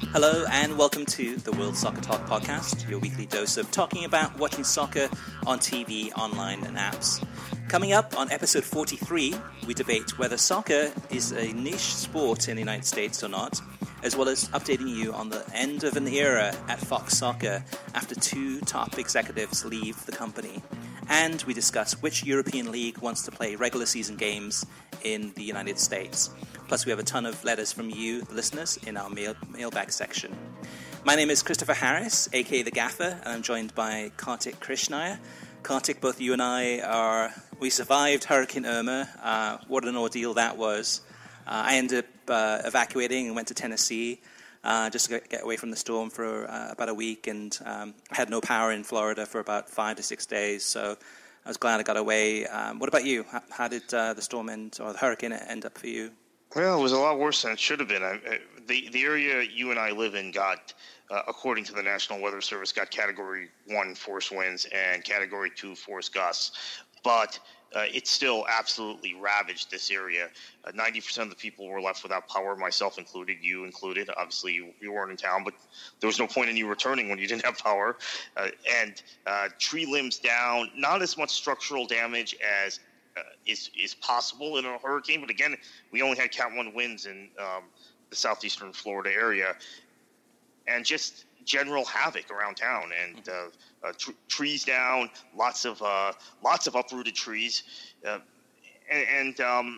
Hello and welcome to the World Soccer Talk podcast, your weekly dose of talking about watching soccer on TV, online and apps. Coming up on episode 43, we debate whether soccer is a niche sport in the United States or not, as well as updating you on the end of an era at Fox Soccer after two top executives leave the company. And we discuss which European league wants to play regular season games in the United States. Plus, we have a ton of letters from you, the listeners, in our mailbag section. My name is Christopher Harris, aka The Gaffer, and I'm joined by Kartik Krishnaiyer. Kartik, both you and I we survived Hurricane Irma. What an ordeal that was. I ended up evacuating and went to Tennessee just to get away from the storm for about a week, and I had no power in Florida for about 5 to 6 days, so I was glad I got away. What about you? How did the storm end, or the hurricane end up for you? Well, it was a lot worse than it should have been. The area you and I live in got, according to the National Weather Service, got Category 1 force winds and Category 2 force gusts. But it still absolutely ravaged this area. 90% of the people were left without power, myself included, you included. Obviously, you weren't in town, but there was no point in you returning when you didn't have power. And tree limbs down, not as much structural damage as is possible in a hurricane. But again, we only had Cat 1 winds in the southeastern Florida area. And just general havoc around town, and trees down, lots of uprooted trees, and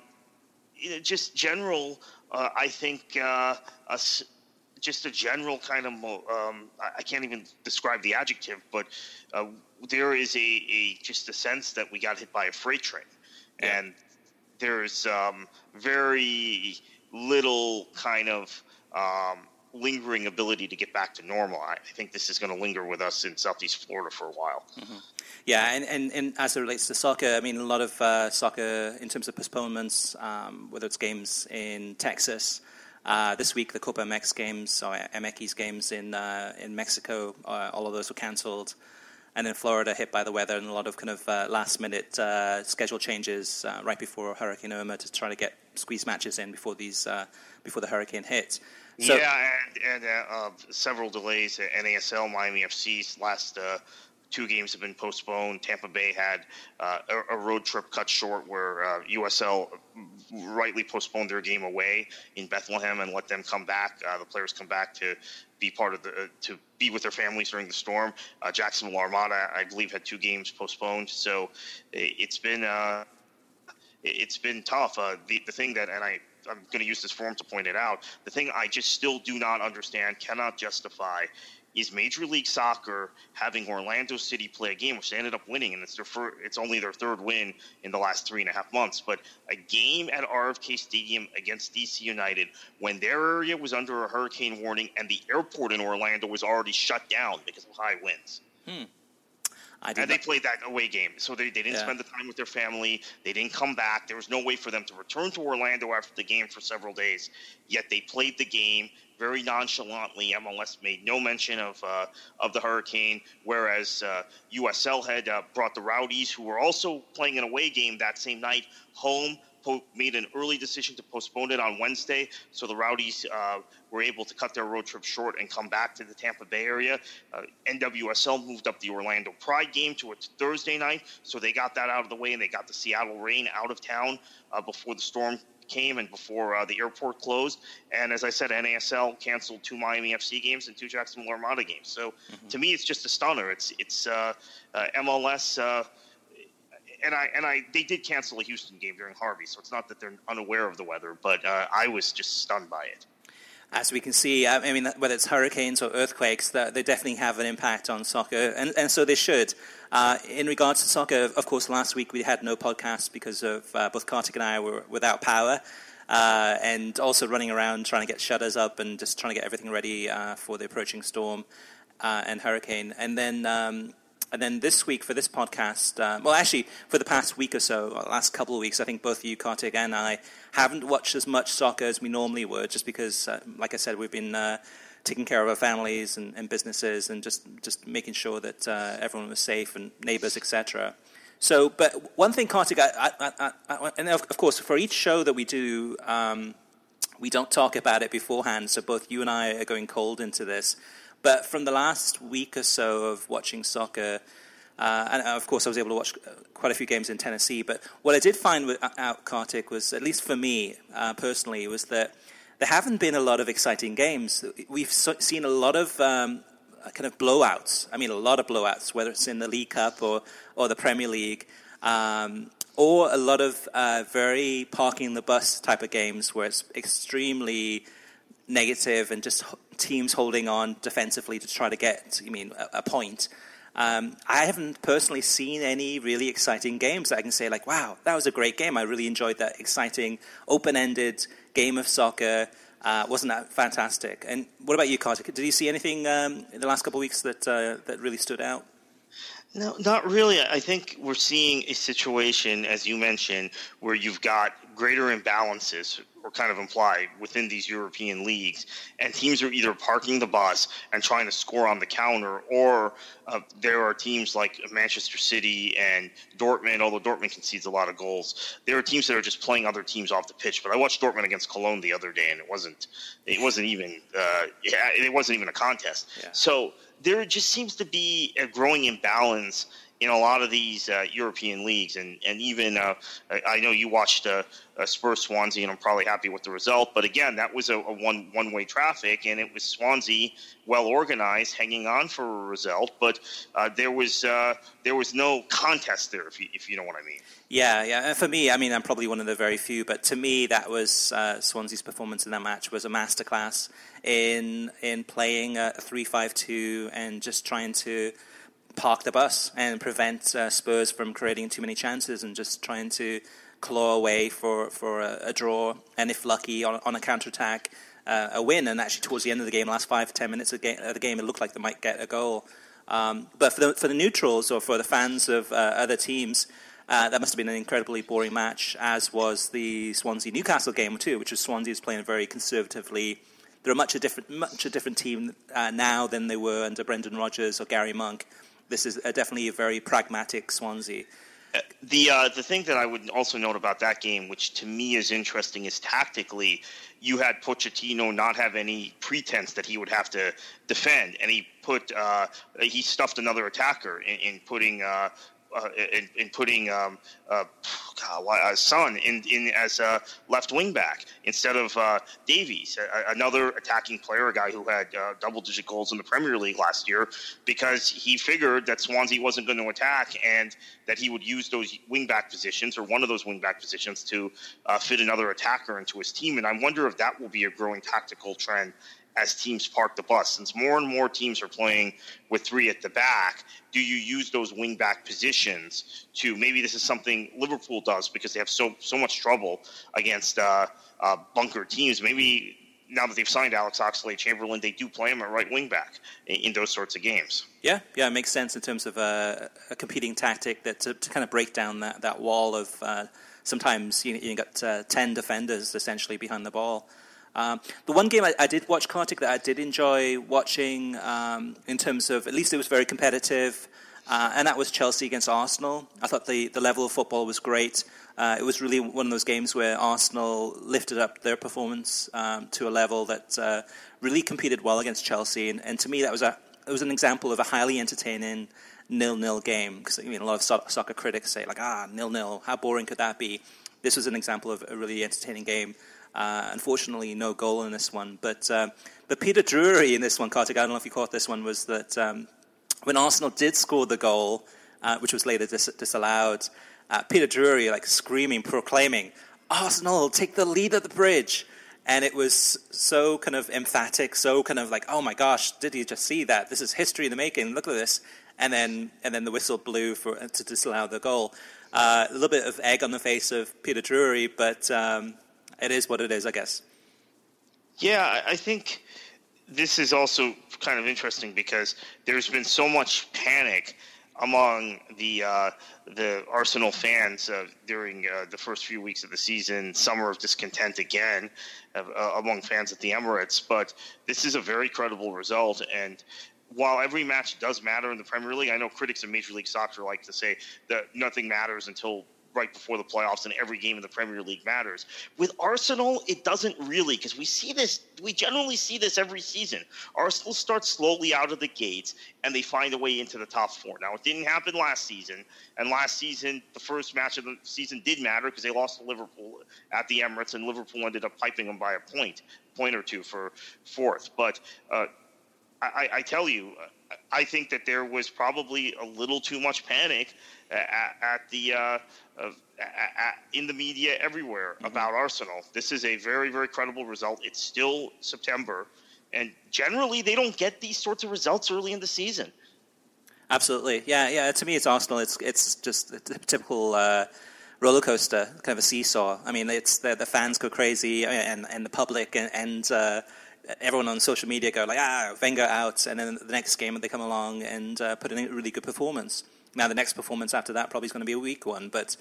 just general. I think just a general kind of. I can't even describe the adjective, but there is just a sense that we got hit by a freight train, and there's very little kind of lingering ability to get back to normal. I think this is going to linger with us in Southeast Florida for a while. Mm-hmm. Yeah, and as it relates to soccer, I mean, a lot of soccer in terms of postponements, whether it's games in Texas, this week the Copa MX games, or MX games in Mexico, all of those were cancelled. And then Florida hit by the weather and a lot of kind of last-minute schedule changes right before Hurricane Irma to try to squeeze matches in before the hurricane hit. So, and several delays at NASL, Miami FC's last two games have been postponed. Tampa Bay had a road trip cut short where USL rightly postponed their game away in Bethlehem and let them come back. The players come back to be part of to be with their families during the storm. Jacksonville Armada, I believe, had 2 games postponed. So it's been tough. The thing that, and I'm going to use this forum to point it out, the thing I just still do not understand, cannot justify, is Major League Soccer having Orlando City play a game, which they ended up winning, and it's only their 3rd win in the last 3.5 months, but a game at RFK Stadium against DC United when their area was under a hurricane warning and the airport in Orlando was already shut down because of high winds. And they played that away game. So they didn't spend the time with their family. They didn't come back. There was no way for them to return to Orlando after the game for several days. Yet they played the game very nonchalantly. MLS made no mention of the hurricane, whereas USL had brought the Rowdies, who were also playing an away game that same night, home, made an early decision to postpone it on Wednesday, so the Rowdies were able to cut their road trip short and come back to the Tampa Bay area. NWSL moved up the Orlando Pride game to a Thursday night, so they got that out of the way, and they got the Seattle Reign out of town before the storm came and before the airport closed. And as I said, NASL canceled 2 Miami FC games and 2 Jacksonville Armada games. So to me, it's just a stunner. It's MLS. They did cancel a Houston game during Harvey, so it's not that they're unaware of the weather, but I was just stunned by it. As we can see, I mean, whether it's hurricanes or earthquakes, they definitely have an impact on soccer, and so they should. In regards to soccer, of course, last week we had no podcast because of both Kartik and I were without power, and also running around trying to get shutters up and just trying to get everything ready for the approaching storm and hurricane. And then this week for this podcast, well, actually, for the past week or so, or last couple of weeks, I think both you, Kartik, and I haven't watched as much soccer as we normally would, just because, like I said, we've been taking care of our families and businesses and just making sure that everyone was safe and neighbors, etc. So, but one thing, Kartik, and of course, for each show that we do, we don't talk about it beforehand, so both you and I are going cold into this. But from the last week or so of watching soccer, and of course I was able to watch quite a few games in Tennessee, but what I did find out, Kartik, was, at least for me personally, was that there haven't been a lot of exciting games. We've seen a lot of kind of blowouts. I mean, a lot of blowouts, whether it's in the League Cup or the Premier League, or a lot of very parking the bus type of games where it's extremely negative and just teams holding on defensively to try to get, a point. I haven't personally seen any really exciting games that I can say, like, wow, that was a great game. I really enjoyed that exciting, open-ended game of soccer. Wasn't that fantastic? And what about you, Kartik? Did you see anything in the last couple of weeks that really stood out? No, not really. I think we're seeing a situation, as you mentioned, where you've got greater imbalances, or kind of implied, within these European leagues, and teams are either parking the bus and trying to score on the counter, or there are teams like Manchester City and Dortmund, although Dortmund concedes a lot of goals. There are teams that are just playing other teams off the pitch. But I watched Dortmund against Cologne the other day, and it wasn't even a contest. Yeah. So there just seems to be a growing imbalance in a lot of these European leagues, and even I know you watched Spurs Swansea, and I'm probably happy with the result. But again, that was a one-way traffic, and it was Swansea, well organized, hanging on for a result. But there was no contest there, if you know what I mean. Yeah. For me, I'm probably one of the very few, but to me, that was Swansea's performance in that match was a masterclass in playing a 3-5-2 and just trying to park the bus and prevent Spurs from creating too many chances, and just trying to claw away for a draw, and if lucky on a counter-attack, a win. And actually towards the end of the game, last 5 to 10 minutes of the game, it looked like they might get a goal. But for the neutrals, or for the fans of other teams, that must have been an incredibly boring match, as was the Swansea-Newcastle game too, which was Swansea's playing very conservatively. They're a much a different team now than they were under Brendan Rodgers or Gary Monk. This is definitely a very pragmatic Swansea. The thing that I would also note about that game, which to me is interesting, is tactically, you had Pochettino not have any pretense that he would have to defend, and he stuffed another attacker in putting Son in as a left wing back instead of Davies, another attacking player, a guy who had double-digit goals in the Premier League last year, because he figured that Swansea wasn't going to attack and that he would use those wing-back positions, or one of those wing-back positions, to fit another attacker into his team. And I wonder if that will be a growing tactical trend as teams park the bus. Since more and more teams are playing with 3 at the back, do you use those wing-back positions to, maybe this is something Liverpool does because they have so much trouble against bunker teams. Maybe now that they've signed Alex Oxlade-Chamberlain, they do play him at right wing-back in those sorts of games. Yeah, it makes sense in terms of a competing tactic that to kind of break down that wall of sometimes you got 10 defenders essentially behind the ball. The one game I did watch, Kartik, that I did enjoy watching in terms of, at least it was very competitive, and that was Chelsea against Arsenal. I thought the level of football was great. It was really one of those games where Arsenal lifted up their performance to a level that really competed well against Chelsea. And to me, it was an example of a highly entertaining 0-0 game. Because a lot of soccer critics say, 0-0, how boring could that be? This was an example of a really entertaining game. Unfortunately, no goal in this one. But Peter Drury in this one, Kartik, I don't know if you caught this one, was that when Arsenal did score the goal, which was later disallowed, Peter Drury, screaming, proclaiming, "Arsenal, take the lead at the bridge." And it was so kind of emphatic, so kind of oh my gosh, did you just see that? This is history in the making. Look at this. And then the whistle blew to disallow the goal. A little bit of egg on the face of Peter Drury, but it is what it is, I guess. Yeah, I think this is also kind of interesting because there's been so much panic among the Arsenal fans during the first few weeks of the season, summer of discontent again among fans at the Emirates. But this is a very credible result, and while every match does matter in the Premier League, I know critics of Major League Soccer like to say that nothing matters until right before the playoffs, and every game in the Premier League matters. With Arsenal, it doesn't really, because we generally see this every season. Arsenal starts slowly out of the gates, and they find a way into the top four. Now, it didn't happen last season, and last season, the first match of the season did matter because they lost to Liverpool at the Emirates, and Liverpool ended up piping them by a point or two for fourth. But I tell you, I think that there was probably a little too much panic in the media everywhere about Arsenal. This is a very, very credible result. It's still September, and generally they don't get these sorts of results early in the season. Absolutely, yeah. To me, it's Arsenal. It's just a typical roller coaster, kind of a seesaw. I mean, it's the fans go crazy, and the public and everyone on social media go like, Wenger out, and then the next game they come along and put in a really good performance. Now, the next performance after that probably is going to be a weak one, but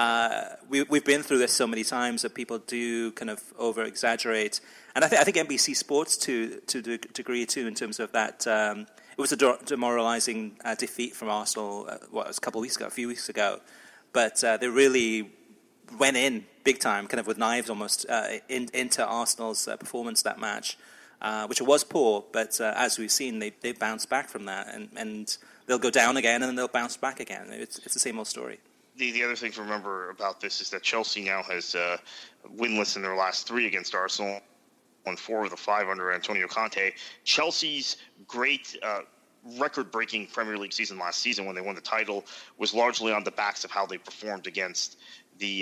we've been through this so many times that people do kind of over-exaggerate. And I think NBC Sports, to a degree, too, in terms of that, it was a demoralizing defeat from Arsenal, it was a few weeks ago, but they really went in big time, kind of with knives almost, into Arsenal's performance that match, which was poor, but as we've seen, they bounced back from that, and they'll go down again, and then they'll bounce back again. It's the same old story. The other thing to remember about this is that Chelsea now has winless in their last 3 against Arsenal, won 4 of the 5 under Antonio Conte. Chelsea's great record-breaking Premier League season last season when they won the title was largely on the backs of how they performed against the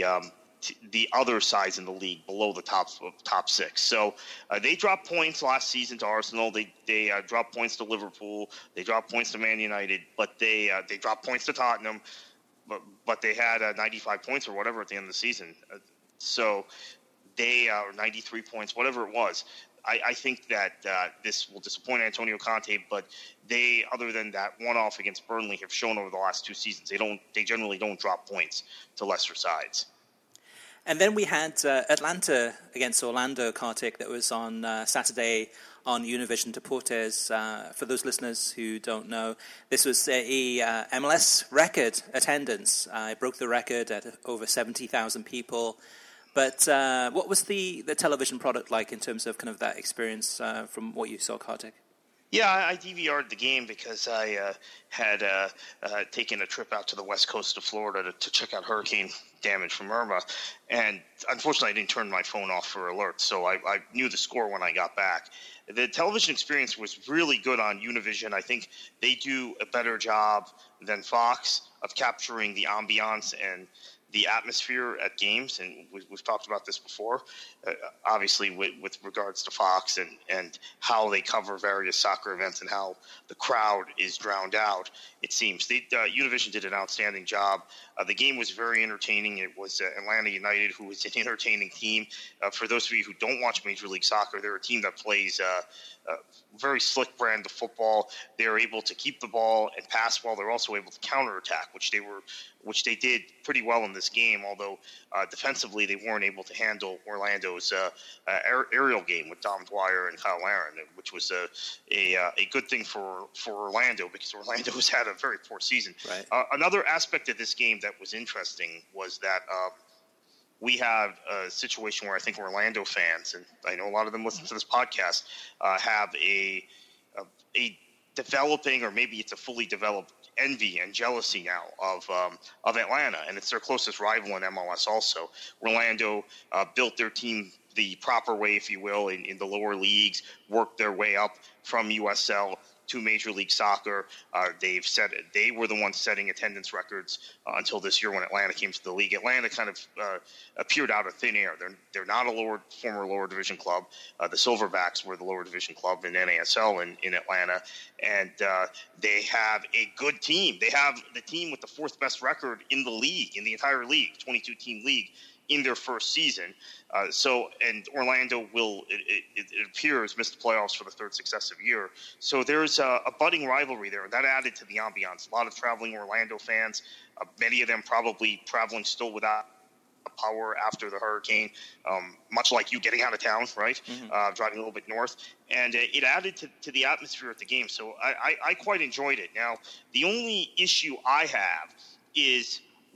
other sides in the league below the top 6. So they dropped points last season to Arsenal. They dropped points to Liverpool. They dropped points to Man United, but they dropped points to Tottenham. But they had 95 points or whatever at the end of the season. So they or 93 points, whatever it was. I think that this will disappoint Antonio Conte, but they, other than that one-off against Burnley, have shown over the last 2 seasons they generally don't drop points to lesser sides. And then we had Atlanta against Orlando, Kartik, that was on Saturday on Univision Deportes. For those listeners who don't know, this was a MLS record attendance. It broke the record at over 70,000 people. But what was the television product like in terms of kind of that experience from what you saw, Kartik? Yeah, I DVR'd the game because I had taken a trip out to the west coast of Florida to check out hurricane damage from Irma. And unfortunately, I didn't turn my phone off for alerts, so I knew the score when I got back. The television experience was really good on Univision. I think they do a better job than Fox of capturing the ambiance and the atmosphere at games, and we've talked about this before, obviously with regards to Fox and how they cover various soccer events and how the crowd is drowned out, it seems. Univision did an outstanding job. The game was very entertaining. It was Atlanta United, who is an entertaining team. For those of you who don't watch Major League Soccer, they're a team that plays very slick brand of football. They're able to keep the ball and pass well. They're also able to counterattack, which they did pretty well in this game, although defensively they weren't able to handle Orlando's aerial game with Dom Dwyer and Kyle Larin, which was a good thing for Orlando because Orlando has had a very poor season. Right. Another aspect of this game that was interesting was that we have a situation where I think Orlando fans, and I know a lot of them listen to this podcast, have a developing, or maybe it's a fully developed envy and jealousy now of Atlanta, and it's their closest rival in MLS also. Orlando built their team the proper way, if you will, in the lower leagues, worked their way up from USL to Major League Soccer. They were the ones setting attendance records until this year when Atlanta came to the league. Atlanta kind of appeared out of thin air. They're not a former lower division club. The Silverbacks were the lower division club in NASL in Atlanta, and they have a good team. They have the team with the 4th best record in the league, in the entire league, 22-team league, in their first season. And Orlando will, it appears, miss the playoffs for the 3rd successive year. So there's a budding rivalry there, and that added to the ambiance. A lot of traveling Orlando fans, many of them probably traveling still without power after the hurricane, much like you getting out of town, right? Mm-hmm. Driving a little bit north. And it added to the atmosphere at the game. So I quite enjoyed it. Now, the only issue I have is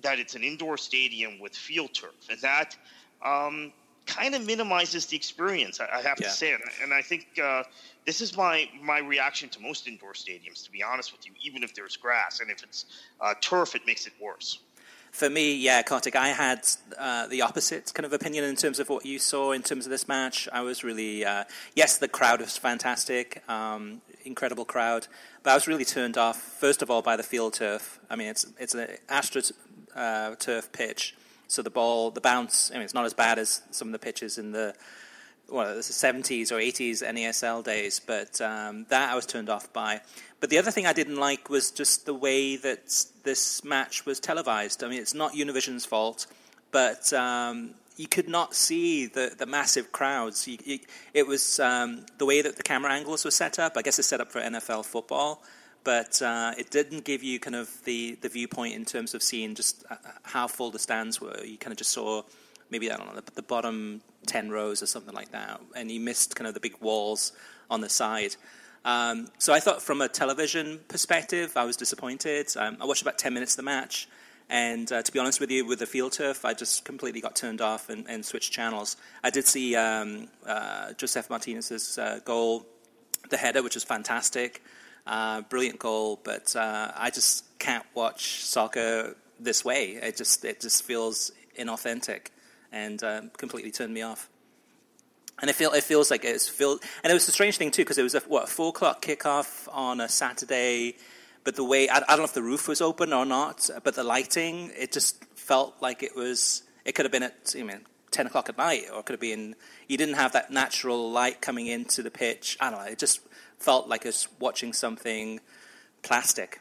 that it's an indoor stadium with field turf, and that kind of minimizes the experience, I have to say. And I think this is my reaction to most indoor stadiums, to be honest with you, even if there's grass. And if it's turf, it makes it worse. For me, yeah, Kartik, I had the opposite kind of opinion in terms of what you saw in terms of this match. I was really, yes, the crowd was fantastic, incredible crowd, but I was really turned off, first of all, by the field turf. I mean, it's an AstroTurf pitch, so the bounce, I mean, it's not as bad as some of the pitches in the 70s or 80s NASL days, but that I was turned off by. But the other thing I didn't like was just the way that this match was televised. I mean, it's not Univision's fault, but you could not see the massive crowds. It was the way that the camera angles were set up. I guess it's set up for NFL football, but it didn't give you kind of the viewpoint in terms of seeing just how full the stands were. You kind of just saw maybe, I don't know, the bottom 10 rows or something like that, and you missed kind of the big walls on the side. So I thought from a television perspective, I was disappointed. I watched about 10 minutes of the match, and to be honest with you, with the field turf, I just completely got turned off and switched channels. I did see Josef Martinez's goal, the header, which was fantastic, brilliant goal, but I just can't watch soccer this way. It just feels inauthentic and completely turned me off. And it feels like it's filled. And it was a strange thing, too, because it was a 4 o'clock kickoff on a Saturday. But the way, I don't know if the roof was open or not, but the lighting, it just felt like it could have been at 10 o'clock at night, or it could have been, you didn't have that natural light coming into the pitch. I don't know, it just felt like I was watching something plastic.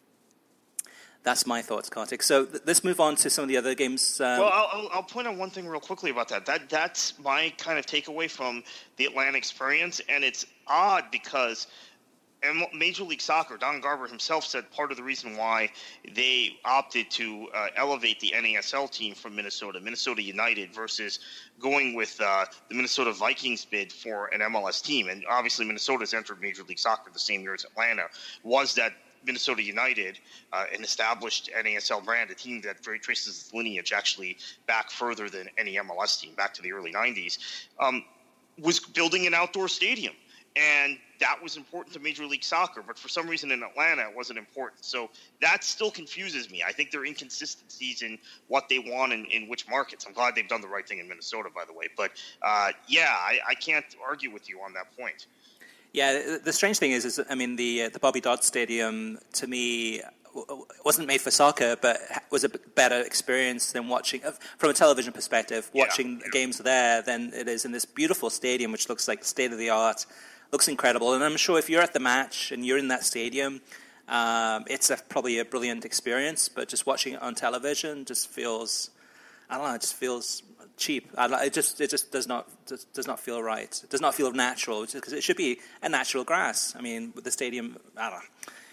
That's my thoughts, Kartik. So let's move on to some of the other games. Well, I'll point out one thing real quickly about that. That's my kind of takeaway from the Atlanta experience, and it's odd because Major League Soccer, Don Garber himself said part of the reason why they opted to elevate the NASL team from Minnesota United, versus going with the Minnesota Vikings bid for an MLS team. And obviously Minnesota's entered Major League Soccer the same year as Atlanta, was that Minnesota United, an established NASL brand, a team that traces its lineage actually back further than any MLS team, back to the early 90s, was building an outdoor stadium. And that was important to Major League Soccer, but for some reason in Atlanta it wasn't important. So that still confuses me. I think there are inconsistencies in what they want in which markets. I'm glad they've done the right thing in Minnesota, by the way. But, I can't argue with you on that point. Yeah, the strange thing is the Bobby Dodd Stadium, to me, wasn't made for soccer, but was a better experience than watching, from a television perspective, watching games there than it is in this beautiful stadium, which looks like state-of-the-art, looks incredible. And I'm sure if you're at the match and you're in that stadium, it's probably a brilliant experience, but just watching it on television just feels, I don't know, it just feels cheap. It just does not feel right. It does not feel natural, because it should be a natural grass. I mean, with the stadium, I don't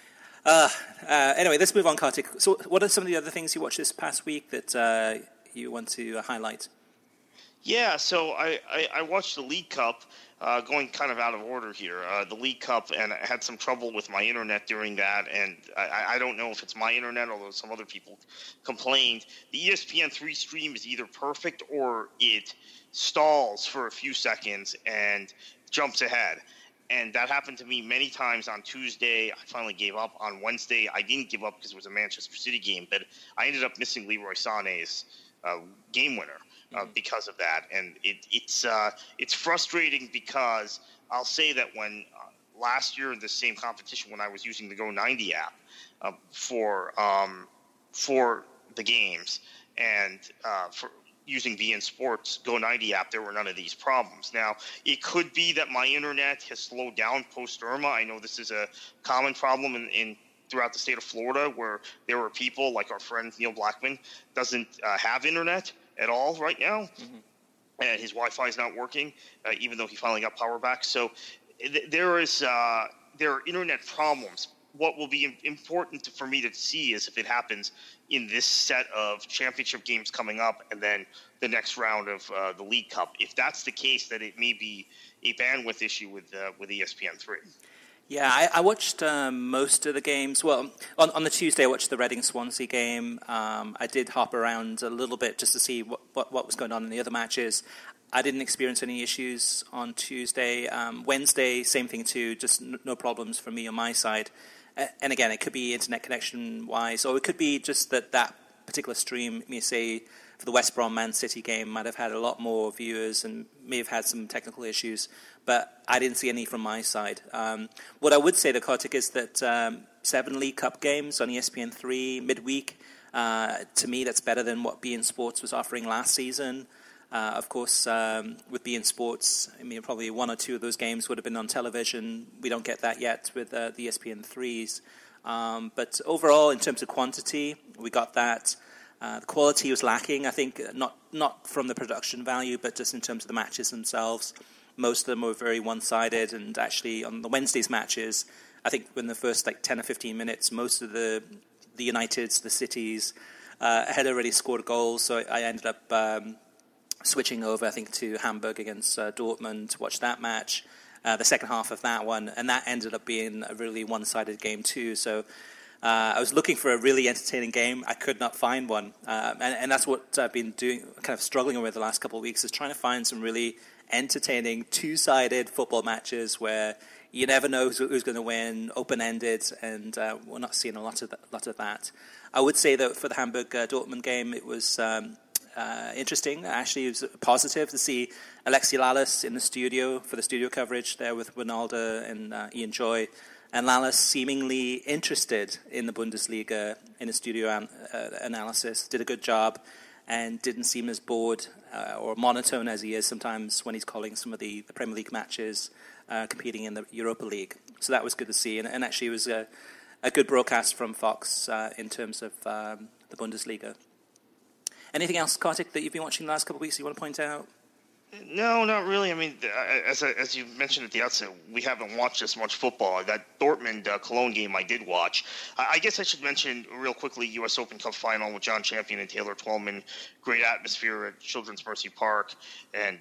know. Anyway, let's move on, Kartik. So what are some of the other things you watched this past week that you want to highlight? Yeah, so I watched the League Cup, going kind of out of order here, the League Cup, and I had some trouble with my internet during that, and I don't know if it's my internet, although some other people complained. The ESPN3 stream is either perfect or it stalls for a few seconds and jumps ahead. And that happened to me many times on Tuesday. I finally gave up. On Wednesday, I didn't give up because it was a Manchester City game, but I ended up missing Leroy Sané's game winner because of that. And it's frustrating, because I'll say that when last year in the same competition, when I was using the Go90 app for the games and for using beIN Sports Go90 app, there were none of these problems. Now, it could be that my internet has slowed down post-Irma. I know this is a common problem in throughout the state of Florida, where there are people like our friend Neil Blackman doesn't have internet at all right now, and his Wi-Fi is not working, even though he finally got power back. So there are internet problems. What will be important for me to see is if it happens in this set of championship games coming up, and then the next round of the League Cup. If that's the case, that it may be a bandwidth issue with ESPN3. Yeah, I watched most of the games. Well, on the Tuesday, I watched the Reading-Swansea game. I did hop around a little bit just to see what was going on in the other matches. I didn't experience any issues on Tuesday. Wednesday, same thing too, just no problems for me on my side. And again, it could be internet connection-wise, or it could be just that particular stream, say, for the West Brom Man City game, might have had a lot more viewers and may have had some technical issues, but I didn't see any from my side. What I would say to Kartik is that 7 League Cup games on ESPN3 midweek, to me, that's better than what beIN Sports was offering last season. Of course, with beIN Sports, I mean, probably 1 or 2 of those games would have been on television. We don't get that yet with the ESPN3s. But overall, in terms of quantity, we got that. The quality was lacking, I think, not from the production value, but just in terms of the matches themselves. Most of them were very one-sided, and actually on the Wednesday's matches, I think in the first 10 or 15 minutes, most of the Uniteds, the Cities, had already scored goals, so I ended up switching over, I think, to Hamburg against Dortmund to watch that match, the second half of that one, and that ended up being a really one-sided game too, so I was looking for a really entertaining game. I could not find one, and that's what I've been doing, kind of struggling with the last couple of weeks, is trying to find some really entertaining two-sided football matches where you never know who's going to win, open-ended, and we're not seeing a lot of that. I would say that for the Hamburg Dortmund game, it was interesting. Actually, it was positive to see Alexi Lalas in the studio for the studio coverage there with Ronaldo and Ian Joy. And Lalas seemingly interested in the Bundesliga in a studio analysis, did a good job, and didn't seem as bored or monotone as he is sometimes when he's calling some of the Premier League matches competing in the Europa League. So that was good to see. And actually it was a good broadcast from Fox in terms of the Bundesliga. Anything else, Kartik, that you've been watching the last couple of weeks you want to point out? No, not really. I mean, as you mentioned at the outset, we haven't watched this much football. That Dortmund Cologne game I did watch. I guess I should mention real quickly U.S. Open Cup final with John Champion and Taylor Twellman. Great atmosphere at Children's Mercy Park, and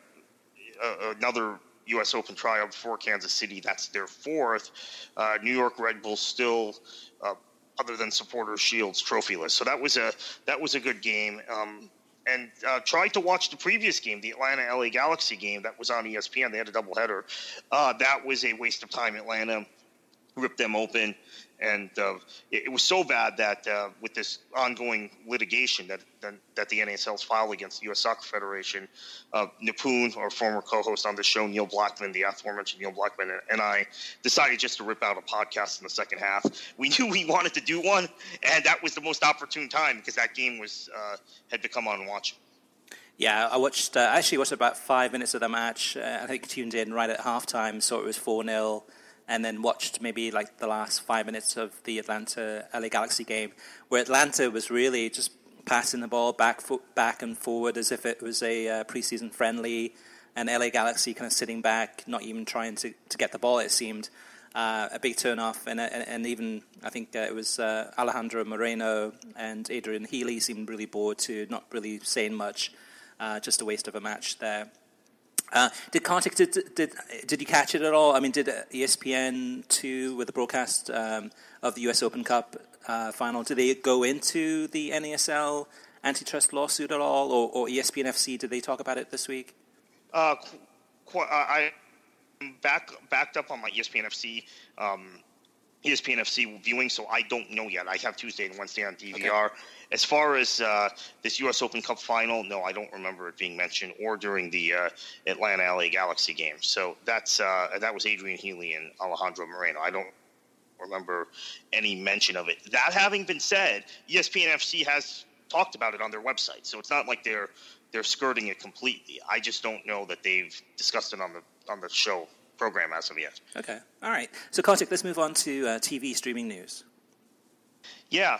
another U.S. Open triumph for Kansas City. That's their 4th. New York Red Bulls still, other than Supporters Shields, trophyless. So that was a good game. And tried to watch the previous game, the Atlanta-LA Galaxy game that was on ESPN. They had a doubleheader. That was a waste of time. Atlanta ripped them open. And it was so bad that with this ongoing litigation that the NASL's filed against the U.S. Soccer Federation, Nipun, our former co-host on the show, Neil Blackman, the aforementioned Neil Blackman, and I decided just to rip out a podcast in the second half. We knew we wanted to do one, and that was the most opportune time because that game had become unwatchable. Yeah, I actually watched about 5 minutes of the match. I think tuned in right at halftime, so it was 4-0. And then watched maybe the last 5 minutes of the Atlanta-LA Galaxy game, where Atlanta was really just passing the ball back and forward as if it was a preseason friendly, and LA Galaxy kind of sitting back, not even trying to get the ball, it seemed. A big turn-off, and even, I think it was Alejandro Moreno and Adrian Healy seemed really bored too, not really saying much, just a waste of a match there. Did Kartik, did you catch it at all? I mean, did ESPN2 with the broadcast of the U.S. Open Cup final, did they go into the NASL antitrust lawsuit at all, or ESPN FC, did they talk about it this week? I backed up on my ESPN FC viewing, so I don't know yet. I have Tuesday and Wednesday on DVR. Okay. As far as this U.S. Open Cup final, no, I don't remember it being mentioned or during the Atlanta-LA Galaxy game. So that was Adrian Healy and Alejandro Moreno. I don't remember any mention of it. That having been said, ESPN FC has talked about it on their website, so it's not like they're skirting it completely. I just don't know that they've discussed it on the show program as of yet. Okay. All right. So, Kartik, let's move on to TV streaming news. Yeah.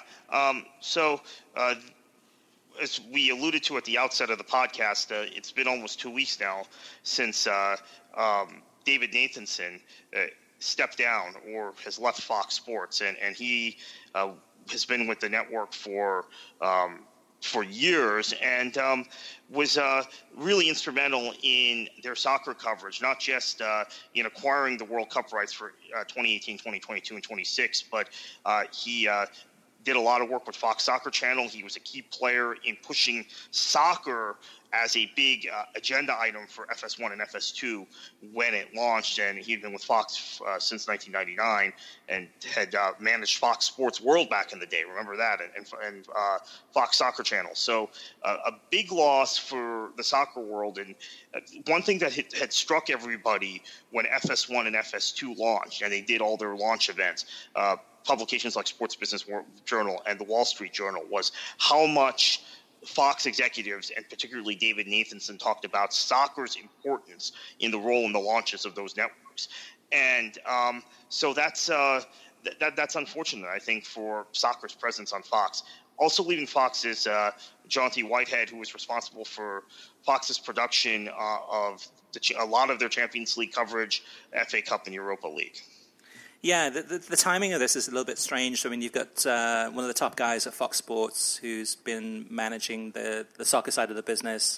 As we alluded to at the outset of the podcast, it's been almost 2 weeks now since David Nathanson stepped down or has left Fox Sports, and he has been with the network for for years, and was really instrumental in their soccer coverage, not just in acquiring the World Cup rights for 2018, 2022, and 26, but he did a lot of work with Fox Soccer Channel. He was a key player in pushing soccer as a big agenda item for FS1 and FS2 when it launched, and he'd been with Fox since 1999 and had managed Fox Sports World back in the day. Remember that, and Fox Soccer Channel. So a big loss for the soccer world. And one thing that had struck everybody when FS1 and FS2 launched, and they did all their launch events, publications like Sports Business Journal and the Wall Street Journal, was how much Fox executives, and particularly David Nathanson, talked about soccer's importance in the role in the launches of those networks. And so that's unfortunate, I think, for soccer's presence on Fox. Also leaving Fox is John T. Whitehead, who was responsible for Fox's production of a lot of their Champions League coverage, FA Cup, and Europa League. Yeah, the timing of this is a little bit strange. I mean, you've got one of the top guys at Fox Sports who's been managing the soccer side of the business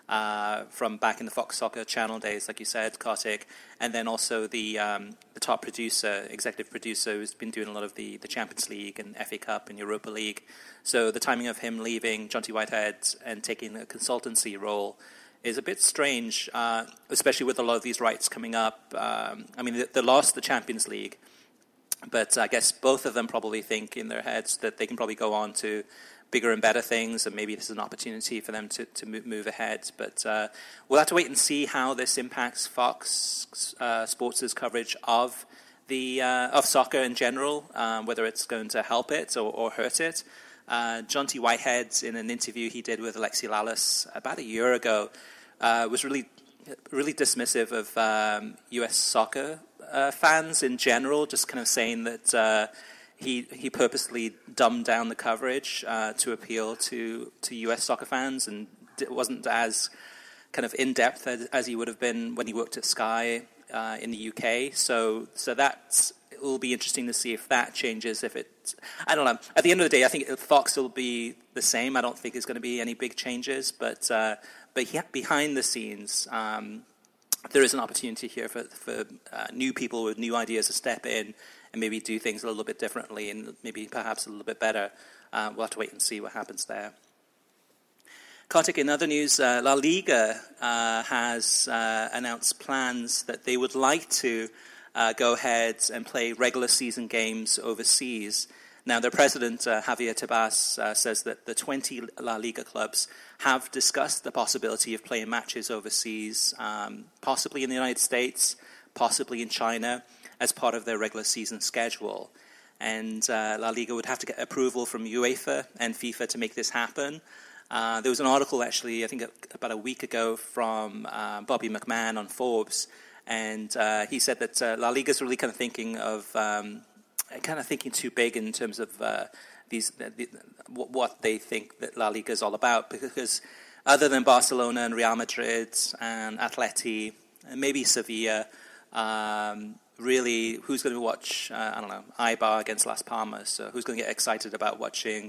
from back in the Fox Soccer Channel days, like you said, Kartik, and then also the top producer, executive producer, who's been doing a lot of the Champions League and FA Cup and Europa League. So the timing of him leaving, John T. Whitehead, and taking a consultancy role is a bit strange, especially with a lot of these rights coming up. I mean, they lost the Champions League, but I guess both of them probably think in their heads that they can probably go on to bigger and better things, and maybe this is an opportunity for them to move ahead. But we'll have to wait and see how this impacts Fox Sports' coverage of soccer in general, whether it's going to help it or hurt it. John T. Whitehead, in an interview he did with Alexi Lalas about a year ago, was really dismissive of U.S. soccer fans in general, just kind of saying that he purposely dumbed down the coverage to appeal to U.S. soccer fans, and it wasn't as kind of in-depth as he would have been when he worked at Sky in the UK. So that will be interesting to see if that changes. I don't know. At the end of the day, I think Fox will be the same. I don't think there's going to be any big changes, but behind the scenes, there is an opportunity here for new people with new ideas to step in and maybe do things a little bit differently and maybe perhaps a little bit better. We'll have to wait and see what happens there. Kartik, in other news, La Liga has announced plans that they would like to go ahead and play regular season games overseas. Now, their president, Javier Tebas, says that the 20 La Liga clubs have discussed the possibility of playing matches overseas, possibly in the United States, possibly in China, as part of their regular season schedule. And La Liga would have to get approval from UEFA and FIFA to make this happen. There was an article, actually, I think about a week ago from Bobby McMahon on Forbes, and he said that La Liga's really kind of thinking too big in terms of what they think that La Liga is all about, because other than Barcelona and Real Madrid and Atleti and maybe Sevilla, really, who's going to watch, Eibar against Las Palmas? So who's going to get excited about watching,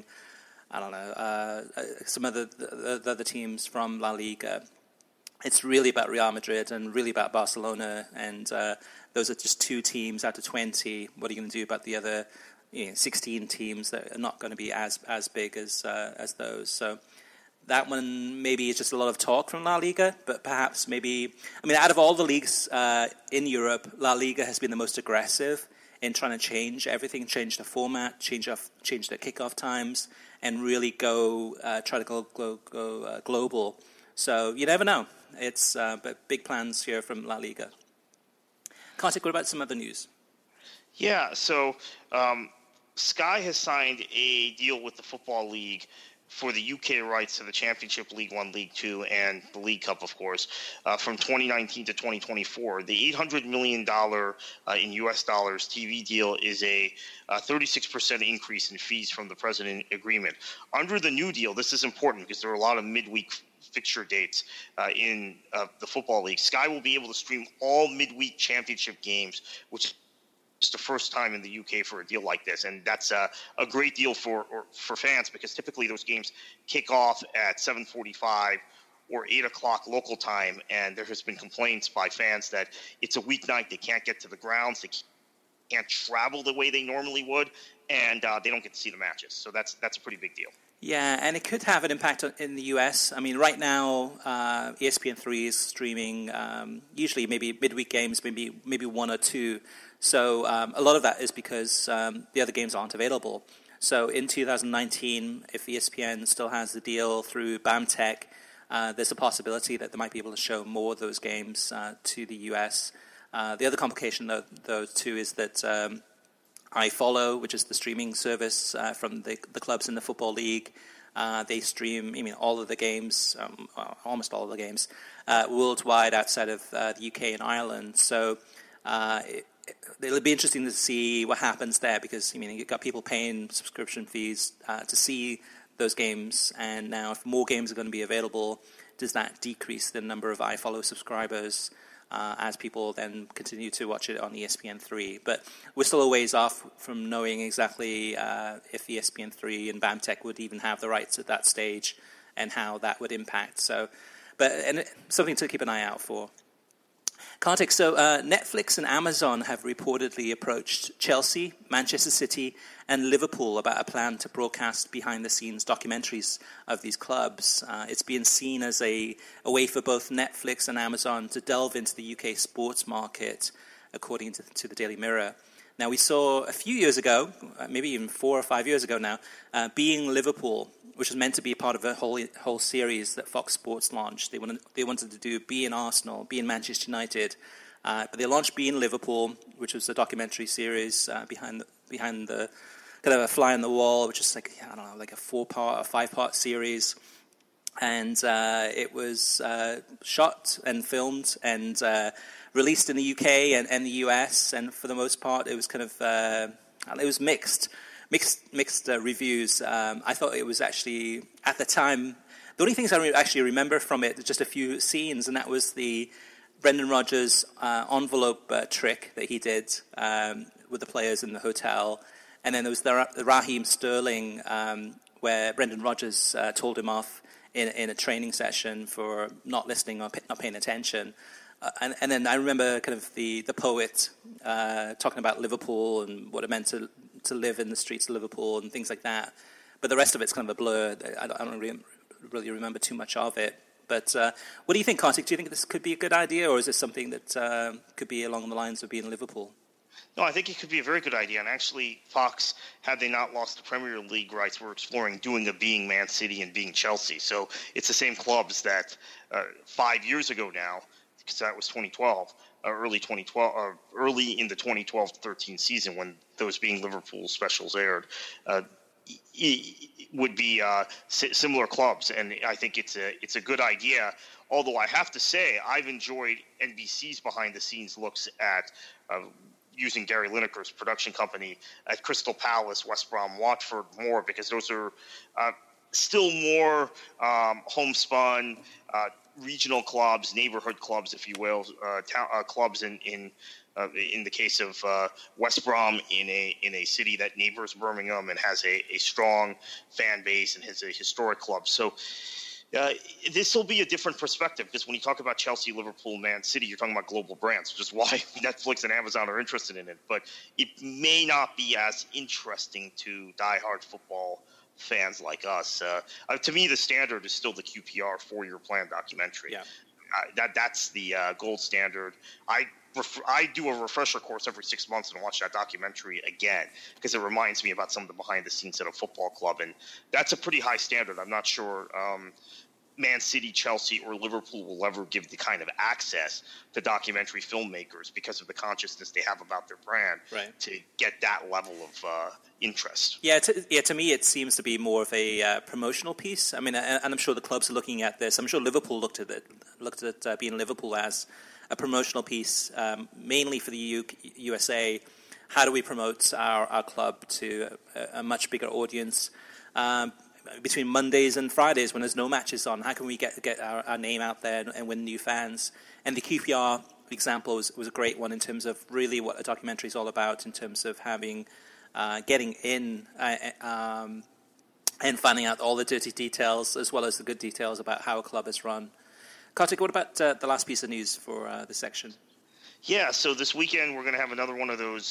some of the other teams from La Liga? It's really about Real Madrid and really about Barcelona, and those are just two teams out of 20. What are you going to do about the other 16 teams that are not going to be as big as those? So that one maybe is just a lot of talk from La Liga, but perhaps out of all the leagues in Europe, La Liga has been the most aggressive in trying to change everything, change the format, change the kickoff times, and really try to go global. So you never know. It's but big plans here from La Liga. Kartik, what about some other news? Yeah, so Sky has signed a deal with the Football League for the UK rights to the Championship, League One, League Two, and the League Cup, of course, from 2019 to 2024. The $800 million in U.S. dollars TV deal is a 36% increase in fees from the present agreement. Under the new deal, this is important because there are a lot of midweek fixture dates in the Football League. Sky will be able to stream all midweek championship games, which It's the first time in the UK for a deal like this, and that's a great deal for fans, because typically those games kick off at 7:45 or 8 o'clock local time, and there has been complaints by fans that it's a weeknight, they can't get to the grounds, they can't travel the way they normally would, and they don't get to see the matches. So that's a pretty big deal. Yeah, and it could have an impact in the US. I mean, right now, ESPN3 is streaming usually maybe midweek games, maybe one or two. So a lot of that is because the other games aren't available. So in 2019, if ESPN still has the deal through BAMTech, there's a possibility that they might be able to show more of those games to the US. The other complication, though, too, is that iFollow, which is the streaming service from the clubs in the Football League, they stream, all of the games, almost all of the games, worldwide outside of the UK and Ireland. So it'll be interesting to see what happens there, because you've got people paying subscription fees to see those games, and now if more games are going to be available, does that decrease the number of iFollow subscribers as people then continue to watch it on ESPN3? But we're still a ways off from knowing exactly if ESPN3 and BAMTech would even have the rights at that stage, and how that would impact. So, and something to keep an eye out for. Kartik, so Netflix and Amazon have reportedly approached Chelsea, Manchester City, and Liverpool about a plan to broadcast behind-the-scenes documentaries of these clubs. It's being seen as a way for both Netflix and Amazon to delve into the UK sports market, according to the Daily Mirror. Now, we saw a few years ago, maybe even 4 or 5 years ago now, Being Liverpool, which was meant to be part of a whole series that Fox Sports launched. They wanted to do Being Arsenal, Being Manchester United, but they launched Being Liverpool, which was a documentary series behind the kind of a fly on the wall, which is like a 4-part or 5-part series, and it was shot and filmed and released in the UK and the US, and for the most part, it was kind of it was mixed reviews. I thought it was actually, at the time, the only things I actually remember from it, just a few scenes, and that was the Brendan Rodgers envelope trick that he did with the players in the hotel, and then there was the Raheem Sterling, where Brendan Rodgers told him off in a training session for not listening or not paying attention. And then I remember kind of the poet talking about Liverpool and what it meant to live in the streets of Liverpool and things like that. But the rest of it's kind of a blur. I don't really remember too much of it. But what do you think, Kartik? Do you think this could be a good idea, or is this something that could be along the lines of Being Liverpool? No, I think it could be a very good idea. And actually, Fox, had they not lost the Premier League rights, were exploring doing a Being Man City and Being Chelsea. So it's the same clubs that 5 years ago now, because that was 2012, early in the 2012-13 season when those Being Liverpool specials aired, would be similar clubs, and I think it's a good idea. Although I have to say, I've enjoyed NBC's behind-the-scenes looks at using Gary Lineker's production company at Crystal Palace, West Brom, Watford more, because those are still more homespun. Regional clubs, neighborhood clubs, if you will, clubs in the case of West Brom in a city that neighbors Birmingham and has a strong fan base and has a historic club. So this will be a different perspective, because when you talk about Chelsea, Liverpool, Man City, you're talking about global brands, which is why Netflix and Amazon are interested in it. But it may not be as interesting to diehard football fans like us. To me, the standard is still the QPR 4-year plan documentary. Yeah. That's the gold standard. I do a refresher course every 6 months and watch that documentary again, because it reminds me about some of the behind the scenes at a football club, and that's a pretty high standard. I'm not sure Man City, Chelsea, or Liverpool will ever give the kind of access to documentary filmmakers, because of the consciousness they have about their brand, right, to get that level of interest. Yeah, to me, it seems to be more of a promotional piece. I mean, and I'm sure the clubs are looking at this. I'm sure Liverpool looked at Being Liverpool as a promotional piece, mainly for the USA. How do we promote our club to a much bigger audience? Between Mondays and Fridays when there's no matches on, how can we get our name out there and win new fans? And the QPR example was a great one in terms of really what a documentary is all about, in terms of getting in and finding out all the dirty details as well as the good details about how a club is run. Kartik, what about the last piece of news for this section? Yeah, so this weekend we're going to have another one of those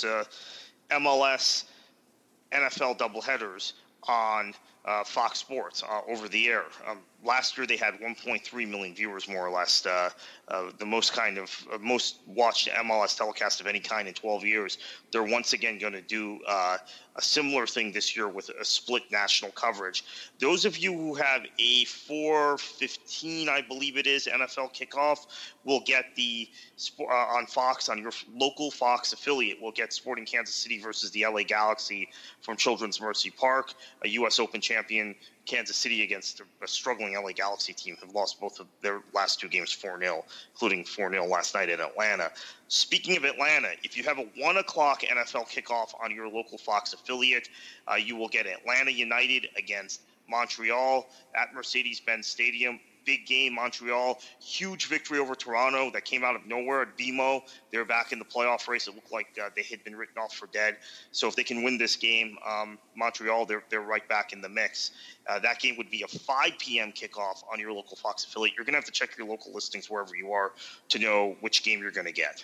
MLS NFL doubleheaders on Fox Sports over the air. Last year they had 1.3 million viewers, more or less, the most most watched MLS telecast of any kind in 12 years. They're once again going to do a similar thing this year with a split national coverage. Those of you who have a 4:15, I believe it is, NFL kickoff will get the on Fox, on your local Fox affiliate, will get Sporting Kansas City versus the LA Galaxy from Children's Mercy Park, a U.S. Open champion. Kansas City against a struggling LA Galaxy team have lost both of their last two games 4-0, including 4-0 last night at Atlanta. Speaking of Atlanta, if you have a 1 o'clock NFL kickoff on your local Fox affiliate, you will get Atlanta United against Montreal at Mercedes-Benz Stadium. Big game, Montreal. Huge victory over Toronto that came out of nowhere at BMO. They're back in the playoff race. It looked like they had been written off for dead. So if they can win this game, Montreal, they're right back in the mix. That game would be a 5 p.m. kickoff on your local Fox affiliate. You're going to have to check your local listings wherever you are to know which game you're going to get.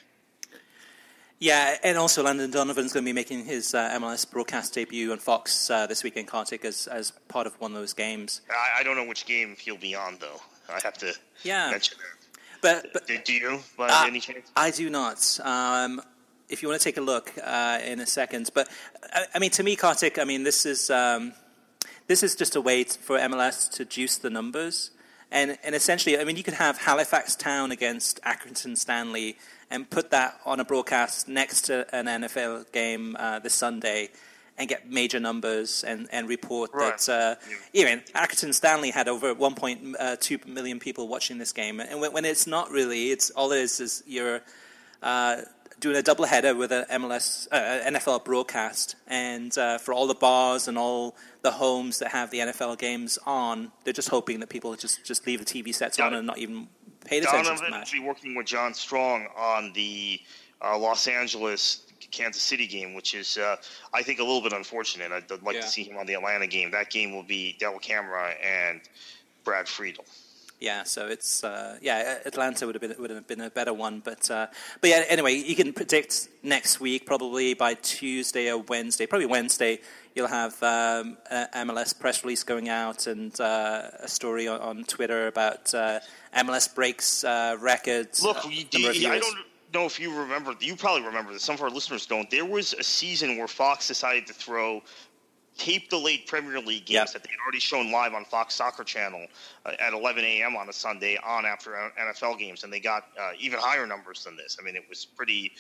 Yeah, and also Landon Donovan's going to be making his MLS broadcast debut on Fox this weekend, Kartik, as part of one of those games. I don't know which game he'll be on, though. I have to mention that. But do you, by any chance? I do not. If you want to take a look in a second. But, I mean, to me, Kartik, I mean, this is just a way for MLS to juice the numbers. And essentially, I mean, you could have Halifax Town against Accrington Stanley and put that on a broadcast next to an NFL game this Sunday and get major numbers and report that even Accrington Stanley had over 1.2 million people watching this game. And when it's not really, it's all it is you're doing a doubleheader with an NFL broadcast. And for all the bars and all the homes that have the NFL games on, they're just hoping that people just leave the TV sets on and not even pay attention to the match. Donovan will be working with John Strong on the Los Angeles Kansas City game, which is, I think, a little bit unfortunate. I'd like to see him on the Atlanta game. That game will be Del Camera and Brad Friedel. Yeah, so it's Atlanta would have been a better one, but yeah. Anyway, you can predict next week, probably by Tuesday or Wednesday. Probably Wednesday, you'll have an MLS press release going out and a story on Twitter about MLS breaks records. Look, I don't know if you remember. You probably remember this. Some of our listeners don't. There was a season where Fox decided to throw tape-delayed Premier League games that they had already shown live on Fox Soccer Channel at 11 a.m. on a Sunday on after NFL games, and they got even higher numbers than this. I mean, it was pretty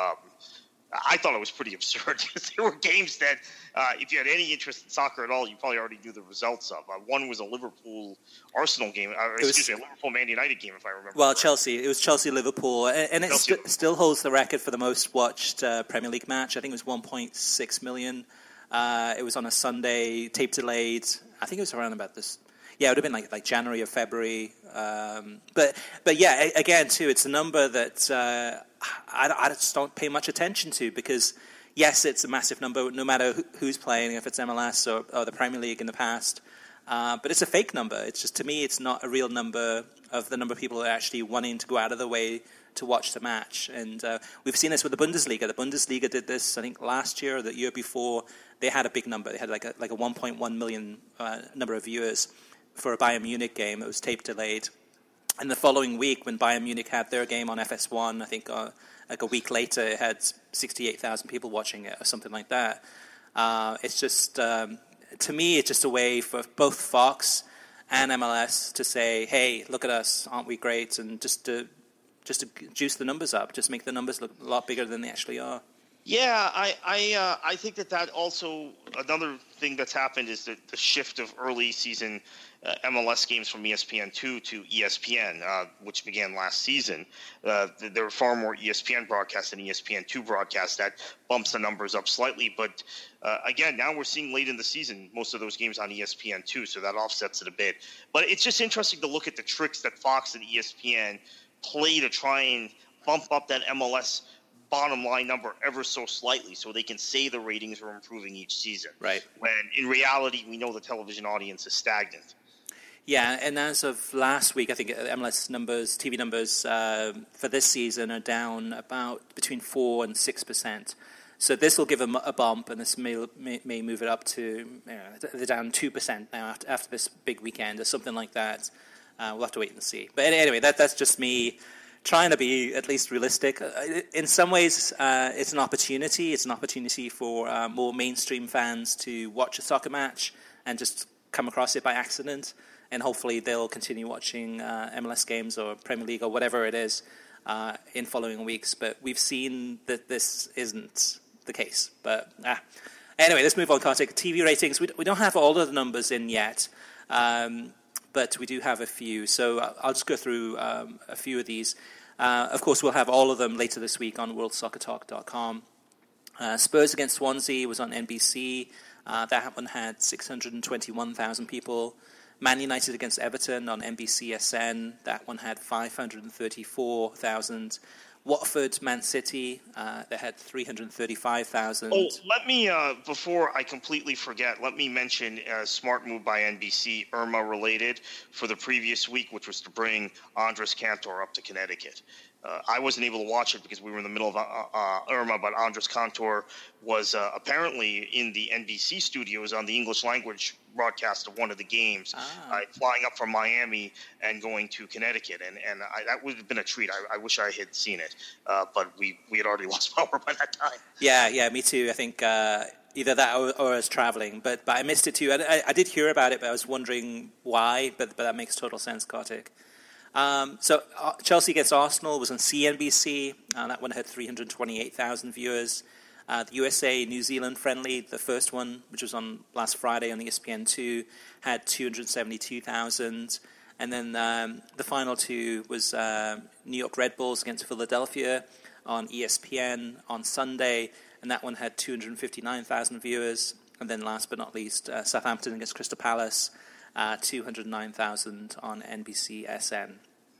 I thought it was pretty absurd. There were games that, if you had any interest in soccer at all, you probably already knew the results of. One was a Liverpool-Arsenal game, a Liverpool-Man United game, if I remember. Well, Chelsea. It was Chelsea-Liverpool, and it still holds the record for the most watched Premier League match. I think it was 1.6 million. It was on a Sunday, tape delayed. I think it was around about this. Yeah, it would have been like January or February. But yeah, again, too, it's a number that I just don't pay much attention to because, yes, it's a massive number no matter who's playing, if it's MLS or the Premier League in the past. But it's a fake number. It's just, to me, it's not a real number of the number of people that are actually wanting to go out of their way to watch the match. And we've seen this with the Bundesliga. The Bundesliga did this, I think, last year or the year before. They had a big number. They had like a 1.1 million number of viewers for a Bayern Munich game that was tape delayed. And the following week, when Bayern Munich had their game on FS1, I think like a week later, it had 68,000 people watching it or something like that. It's just, to me, it's just a way for both Fox and MLS to say, hey, look at us, aren't we great? And just to juice the numbers up, just make the numbers look a lot bigger than they actually are. Yeah, I think that also another thing that's happened is the shift of early season MLS games from ESPN2 to ESPN, which began last season. There are far more ESPN broadcasts than ESPN2 broadcasts. That bumps the numbers up slightly. But again, now we're seeing late in the season most of those games on ESPN2, so that offsets it a bit. But it's just interesting to look at the tricks that Fox and ESPN play to try and bump up that MLS bottom line number ever so slightly so they can say the ratings are improving each season. Right. When in reality, we know the television audience is stagnant. Yeah, and as of last week, I think MLS numbers, TV numbers for this season are down about between 4 and 6%. So this will give them a bump, and this may move it up to they're down 2% now after this big weekend or something like that. We'll have to wait and see. But anyway, that's just me trying to be at least realistic. In some ways, it's an opportunity. It's an opportunity for more mainstream fans to watch a soccer match and just come across it by accident. And hopefully they'll continue watching MLS games or Premier League or whatever it is in following weeks. But we've seen that this isn't the case. But anyway, let's move on, Kartik. TV ratings, we don't have all of the numbers in yet, but we do have a few. So I'll just go through a few of these. Of course, we'll have all of them later this week on worldsoccertalk.com. Spurs against Swansea was on NBC. That one had 621,000 people. Man United against Everton on NBCSN. That one had 534,000. Watford, Man City, they had 335,000. Oh, let me, before I completely forget, let me mention a smart move by NBC, Irma related, for the previous week, which was to bring Andres Cantor up to Connecticut. I wasn't able to watch it because we were in the middle of Irma, but Andres Cantor was apparently in the NBC studios on the English language broadcast of one of the games, flying up from Miami and going to Connecticut. And that would have been a treat. I wish I had seen it, but we had already lost power by that time. Yeah, me too. I think either that or I was traveling, but I missed it too. I did hear about it, but I was wondering why, but that makes total sense, Kartik. So Chelsea against Arsenal was on CNBC. That one had 328,000 viewers. The USA-New Zealand friendly, the first one, which was on last Friday on ESPN2, had 272,000. And then the final two was New York Red Bulls against Philadelphia on ESPN on Sunday, and that one had 259,000 viewers. And then last but not least, Southampton against Crystal Palace, 209,000 on NBCSN.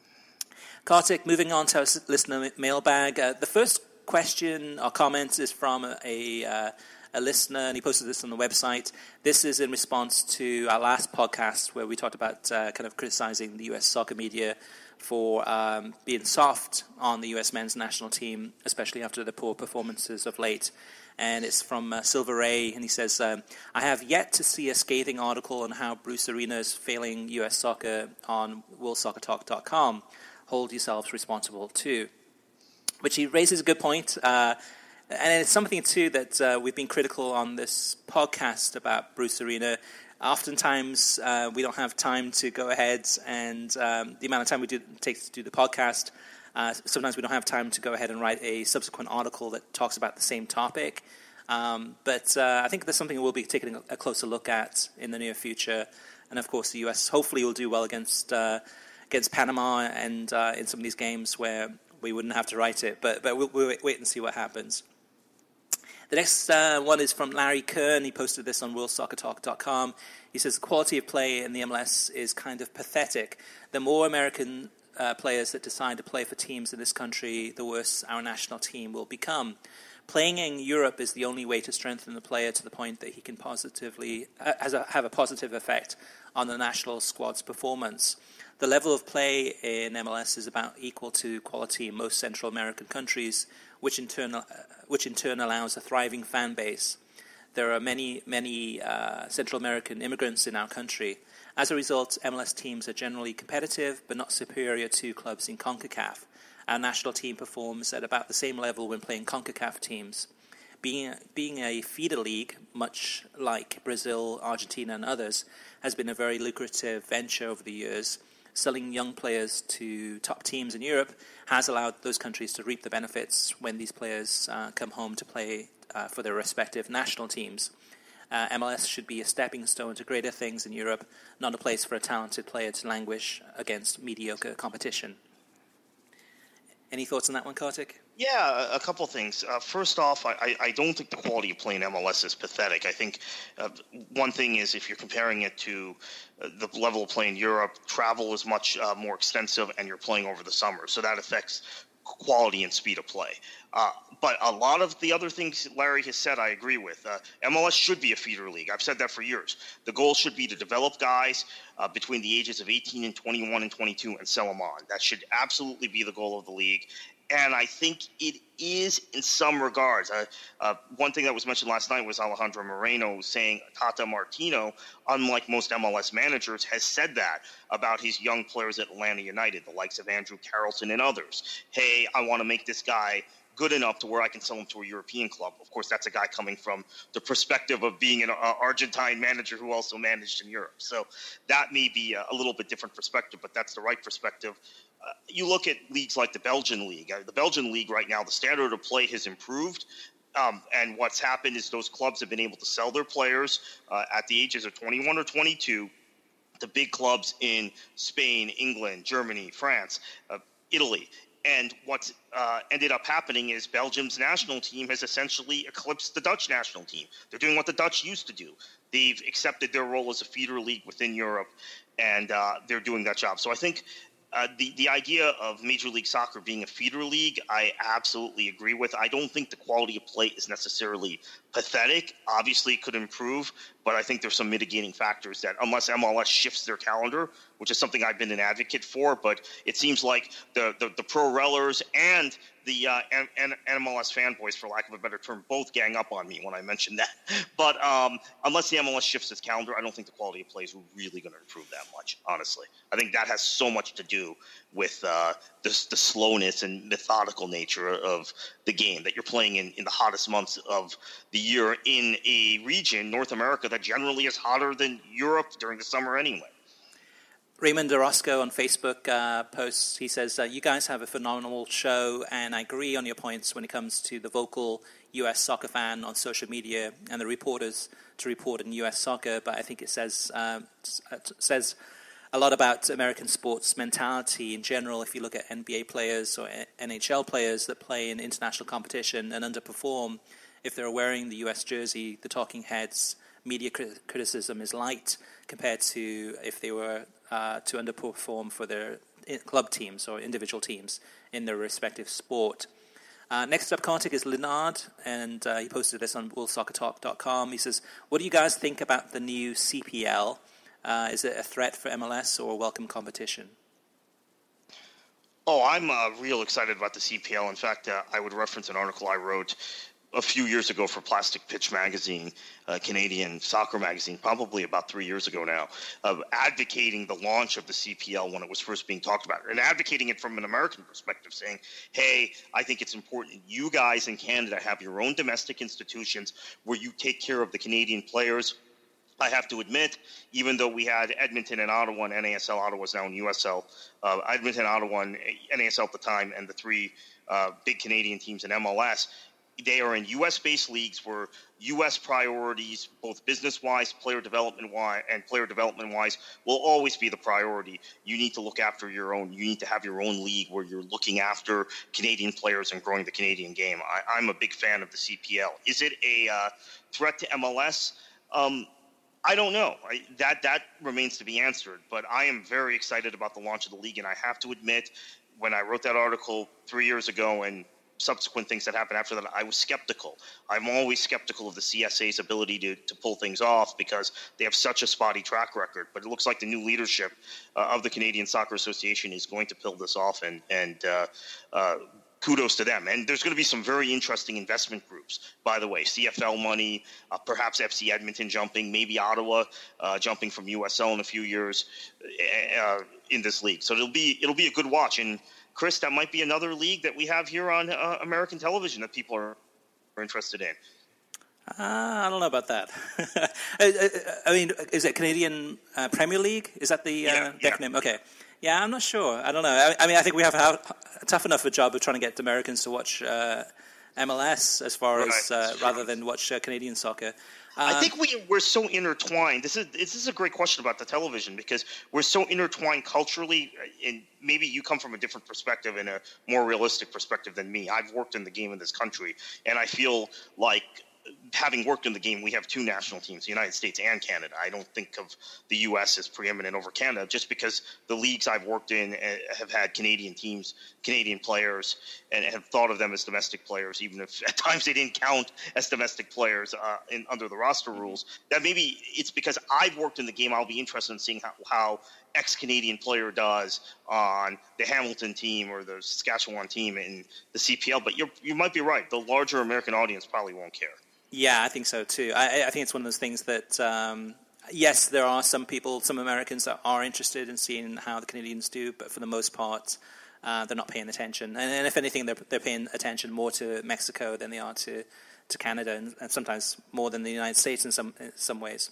Kartik, moving on to our listener mailbag. The first question or comment is from a listener, and he posted this on the website. This is in response to our last podcast where we talked about kind of criticizing the U.S. soccer media for being soft on the U.S. men's national team, especially after the poor performances of late. And it's from Silver Ray, and he says, I have yet to see a scathing article on how Bruce Arena is failing U.S. soccer on worldsoccertalk.com. Hold yourselves responsible too. Which he raises a good point. And it's something, too, that we've been critical on this podcast about Bruce Arena. Oftentimes, we don't have time to go ahead, and the amount of time it takes to do the podcast, sometimes we don't have time to go ahead and write a subsequent article that talks about the same topic. But I think that's something we'll be taking a closer look at in the near future. And, of course, the U.S. hopefully will do well against Panama and in some of these games where we wouldn't have to write it. But we'll wait and see what happens. The next one is from Larry Kern. He posted this on worldsoccertalk.com. He says, the quality of play in the MLS is kind of pathetic. The more American players that decide to play for teams in this country, the worse our national team will become. Playing in Europe is the only way to strengthen the player to the point that he can positively have a positive effect on the national squad's performance. The level of play in MLS is about equal to quality in most Central American countries, which in turn allows a thriving fan base. There are many Central American immigrants in our country. As a result, MLS teams are generally competitive, but not superior to clubs in CONCACAF. Our national team performs at about the same level when playing CONCACAF teams. Being a feeder league, much like Brazil, Argentina, and others, has been a very lucrative venture over the years. Selling young players to top teams in Europe has allowed those countries to reap the benefits when these players come home to play for their respective national teams. MLS should be a stepping stone to greater things in Europe, not a place for a talented player to languish against mediocre competition. Any thoughts on that one, Kartik? Yeah, a couple things. First off, I don't think the quality of play in MLS is pathetic. I think one thing is if you're comparing it to the level of play in Europe, travel is much more extensive and you're playing over the summer. So that affects quality and speed of play. But a lot of the other things Larry has said, I agree with. MLS should be a feeder league. I've said that for years. The goal should be to develop guys between the ages of 18 and 21 and 22 and sell them on. That should absolutely be the goal of the league. And I think it is in some regards. One thing that was mentioned last night was Alejandro Moreno saying Tata Martino, unlike most MLS managers, has said that about his young players at Atlanta United, the likes of Andrew Carrollton and others. Hey, I want to make this guy good enough to where I can sell him to a European club. Of course, that's a guy coming from the perspective of being an Argentine manager who also managed in Europe. So that may be a little bit different perspective, but that's the right perspective. You look at leagues like the Belgian League. The Belgian League right now, the standard of play has improved. And what's happened is those clubs have been able to sell their players at the ages of 21 or 22 to big clubs in Spain, England, Germany, France, Italy. And what's ended up happening is Belgium's national team has essentially eclipsed the Dutch national team. They're doing what the Dutch used to do. They've accepted their role as a feeder league within Europe, and they're doing that job. So I think the idea of Major League Soccer being a feeder league, I absolutely agree with. I don't think the quality of play is necessarily pathetic. Obviously, it could improve, but I think there's some mitigating factors that unless MLS shifts their calendar, which is something I've been an advocate for, but it seems like the pro-rellers and the MLS fanboys, for lack of a better term, both gang up on me when I mentioned that. But unless the MLS shifts its calendar, I don't think the quality of play is really going to improve that much, honestly. I think that has so much to do with the slowness and methodical nature of the game, that you're playing in the hottest months of the year in a region, North America, that generally is hotter than Europe during the summer anyway. Raymond Orozco on Facebook posts, he says, you guys have a phenomenal show, and I agree on your points when it comes to the vocal U.S. soccer fan on social media and the reporters to report in U.S. soccer, but I think it says a lot about American sports mentality in general. If you look at NBA players or NHL players that play in international competition and underperform, if they're wearing the U.S. jersey, the talking heads, media criticism is light compared to if they were to underperform for their club teams or individual teams in their respective sport. Next up, Kartik, is Leonard, and he posted this on WorldSoccerTalk.com. He says, what do you guys think about the new CPL? Is it a threat for MLS or a welcome competition? Oh, I'm real excited about the CPL. In fact, I would reference an article I wrote a few years ago for Plastic Pitch magazine, Canadian soccer magazine, probably about 3 years ago now, of advocating the launch of the CPL when it was first being talked about, and advocating it from an American perspective, saying, hey, I think it's important you guys in Canada have your own domestic institutions where you take care of the Canadian players. I have to admit, even though we had Edmonton and Ottawa, and NASL, Ottawa is now in USL, Edmonton, Ottawa, and NASL at the time, and the three big Canadian teams in MLS, they are in U.S.-based leagues where U.S. priorities, both business-wise, player development-wise, will always be the priority. You need to look after your own. You need to have your own league where you're looking after Canadian players and growing the Canadian game. I'm a big fan of the CPL. Is it a threat to MLS? I don't know. That remains to be answered. But I am very excited about the launch of the league, and I have to admit, when I wrote that article 3 years ago and subsequent things that happened after that, I was skeptical. I'm always skeptical of the CSA's ability to pull things off because they have such a spotty track record. But it looks like the new leadership of the Canadian Soccer Association is going to pull this off, and kudos to them. And there's going to be some very interesting investment groups, by the way. CFL money, perhaps FC Edmonton jumping, maybe Ottawa jumping from USL in a few years in this league. So it'll be a good watch. And Chris, that might be another league that we have here on American television that people are interested in. I don't know about that. I mean, is it Canadian Premier League? Is that the acronym? Okay. Yeah, I'm not sure. I don't know. I mean, I think we have tough enough a job of trying to get Americans to watch MLS as far as rather than watch Canadian soccer. I think we're so intertwined. This is a great question about the television because we're so intertwined culturally, and maybe you come from a different perspective and a more realistic perspective than me. I've worked in the game in this country, and I feel like having worked in the game, we have two national teams, the United States and Canada. I don't think of the U.S. as preeminent over Canada, just because the leagues I've worked in have had Canadian teams, Canadian players, and have thought of them as domestic players, even if at times they didn't count as domestic players under the roster rules. That maybe it's because I've worked in the game. I'll be interested in seeing how ex-Canadian player does on the Hamilton team or the Saskatchewan team in the CPL. But you might be right. The larger American audience probably won't care. Yeah, I think so too. I think it's one of those things that, yes, there are some people, some Americans that are interested in seeing how the Canadians do, but for the most part, they're not paying attention. And if anything, they're paying attention more to Mexico than they are to Canada, and sometimes more than the United States in some ways.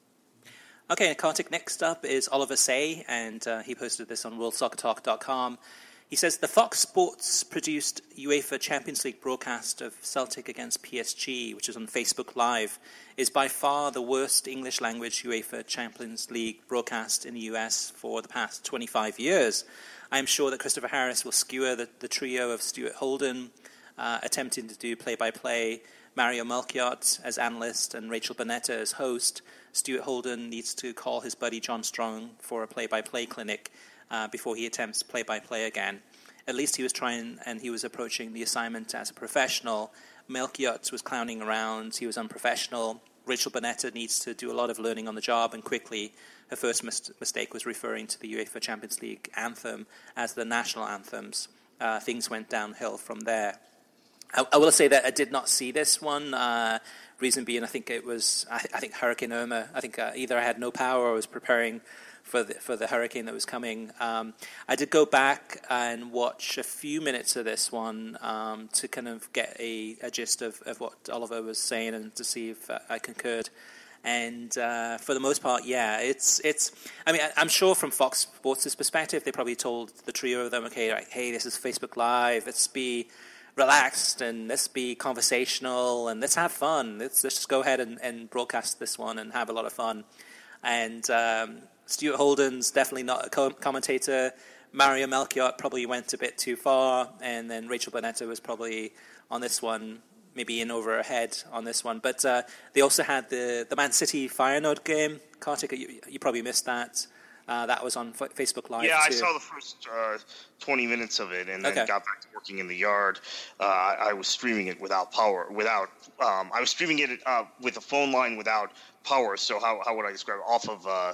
Okay, Kartik, next up is Oliver Say, and he posted this on WorldSoccerTalk.com. He says, the Fox Sports produced UEFA Champions League broadcast of Celtic against PSG, which is on Facebook Live, is by far the worst English language UEFA Champions League broadcast in the US for the past 25 years. I am sure that Christopher Harris will skewer the trio of Stuart Holden, attempting to do play-by-play, Mario Melchiot as analyst, and Rachel Bonnetta as host. Stuart Holden needs to call his buddy John Strong for a play-by-play clinic before he attempts play-by-play again. At least he was trying, and he was approaching the assignment as a professional. Melchiot was clowning around. He was unprofessional. Rachel Bonnetta needs to do a lot of learning on the job, and quickly. Her first mistake was referring to the UEFA Champions League anthem as the national anthems. Things went downhill from there. I will say that I did not see this one. Reason being, I think it was I think Hurricane Irma. I think either I had no power or was preparing for the hurricane that was coming. I did go back and watch a few minutes of this one to kind of get a gist of what Oliver was saying and to see if I concurred. And for the most part, yeah, it's. I mean, I'm sure from Fox Sports' perspective, they probably told the trio of them, okay, like, hey, this is Facebook Live. Let's be relaxed and let's be conversational and let's have fun. Let's just go ahead and broadcast this one and have a lot of fun. And Stuart Holden's definitely not a commentator. Mario Melchiot probably went a bit too far, and then Rachel Bonnetta was probably on this one, maybe in over her head on this one. But they also had the Man City Feyenoord game. Kartik, you probably missed that. That was on Facebook Live. Yeah, too. I saw the first 20 minutes of it, and then got back to working in the yard. I was streaming it without power. I was streaming it with a phone line without power. So how would I describe it? Off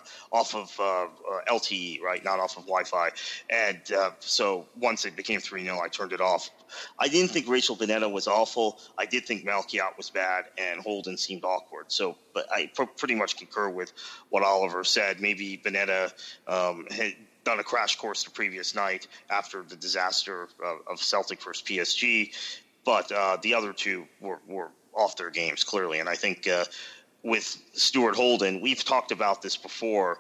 of LTE, right? Not off of Wi-Fi. And so once it became 3-0, I turned it off. I didn't think Rachel Bonnetta was awful. I did think Melchiot was bad, and Holden seemed awkward. So, but I pretty much concur with what Oliver said. Maybe Bonnetta had done a crash course the previous night after the disaster of Celtic versus PSG, but the other two were off their games clearly. And I think with Stuart Holden, we've talked about this before.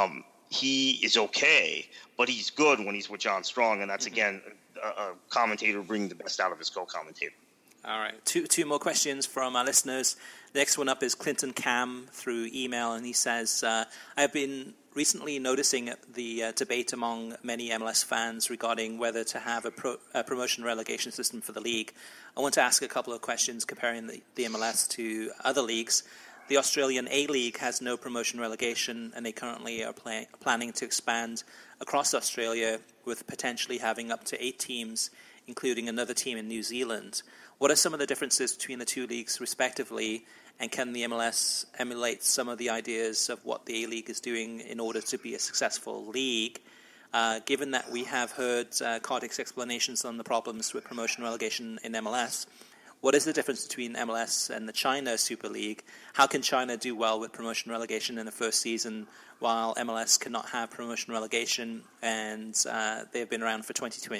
He is okay, but he's good when he's with John Strong, and that's again a commentator bringing the best out of his co-commentator. All right, two more questions from our listeners. The next one up is Clinton Cam through email, and he says, I have been recently noticing the debate among many MLS fans regarding whether to have a promotion relegation system for the league. I want to ask a couple of questions comparing the MLS to other leagues. The Australian A-League has no promotion relegation, and they currently are planning to expand across Australia with potentially having up to 8 teams, including another team in New Zealand. What are some of the differences between the two leagues respectively, and can the MLS emulate some of the ideas of what the A-League is doing in order to be a successful league? Given that we have heard Kartik's explanations on the problems with promotion relegation in MLS, what is the difference between MLS and the China Super League? How can China do well with promotion relegation in the first season while MLS cannot have promotion relegation, and they've been around for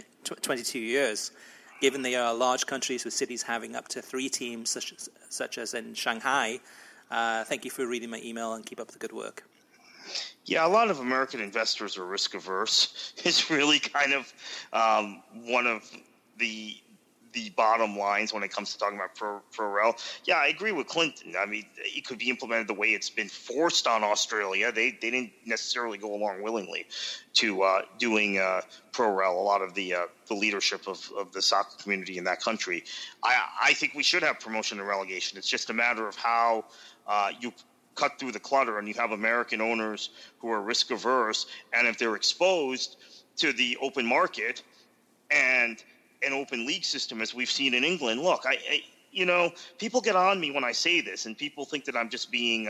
22 years? Given they are large countries with cities having up to 3 teams, such as in Shanghai. Thank you for reading my email and keep up the good work. Yeah, a lot of American investors are risk averse. It's really kind of one of the the bottom lines when it comes to talking about pro rel. Yeah, I agree with Clinton. I mean, it could be implemented the way it's been forced on Australia. They didn't necessarily go along willingly to doing pro rel. A lot of the leadership of the soccer community in that country. I think we should have promotion and relegation. It's just a matter of how you cut through the clutter, and you have American owners who are risk averse, and if they're exposed to the open market and an open league system, as we've seen in England. Look, I people get on me when I say this, and people think that I'm just being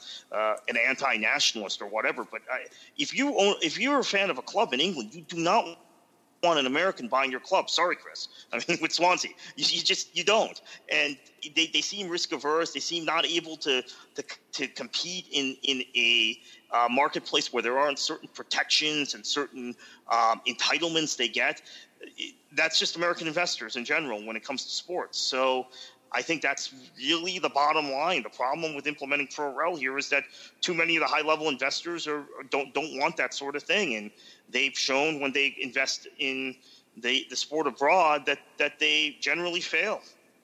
an anti-nationalist or whatever. But if you're a fan of a club in England, you do not want an American buying your club. Sorry, Chris. I mean, with Swansea, you don't. And they seem risk averse. They seem not able to compete in a marketplace where there aren't certain protections and certain entitlements they get. That's just American investors in general when it comes to sports. So I think that's really the bottom line. The problem with implementing pro rel here is that too many of the high-level investors don't want that sort of thing, and they've shown when they invest in the sport abroad that they generally fail.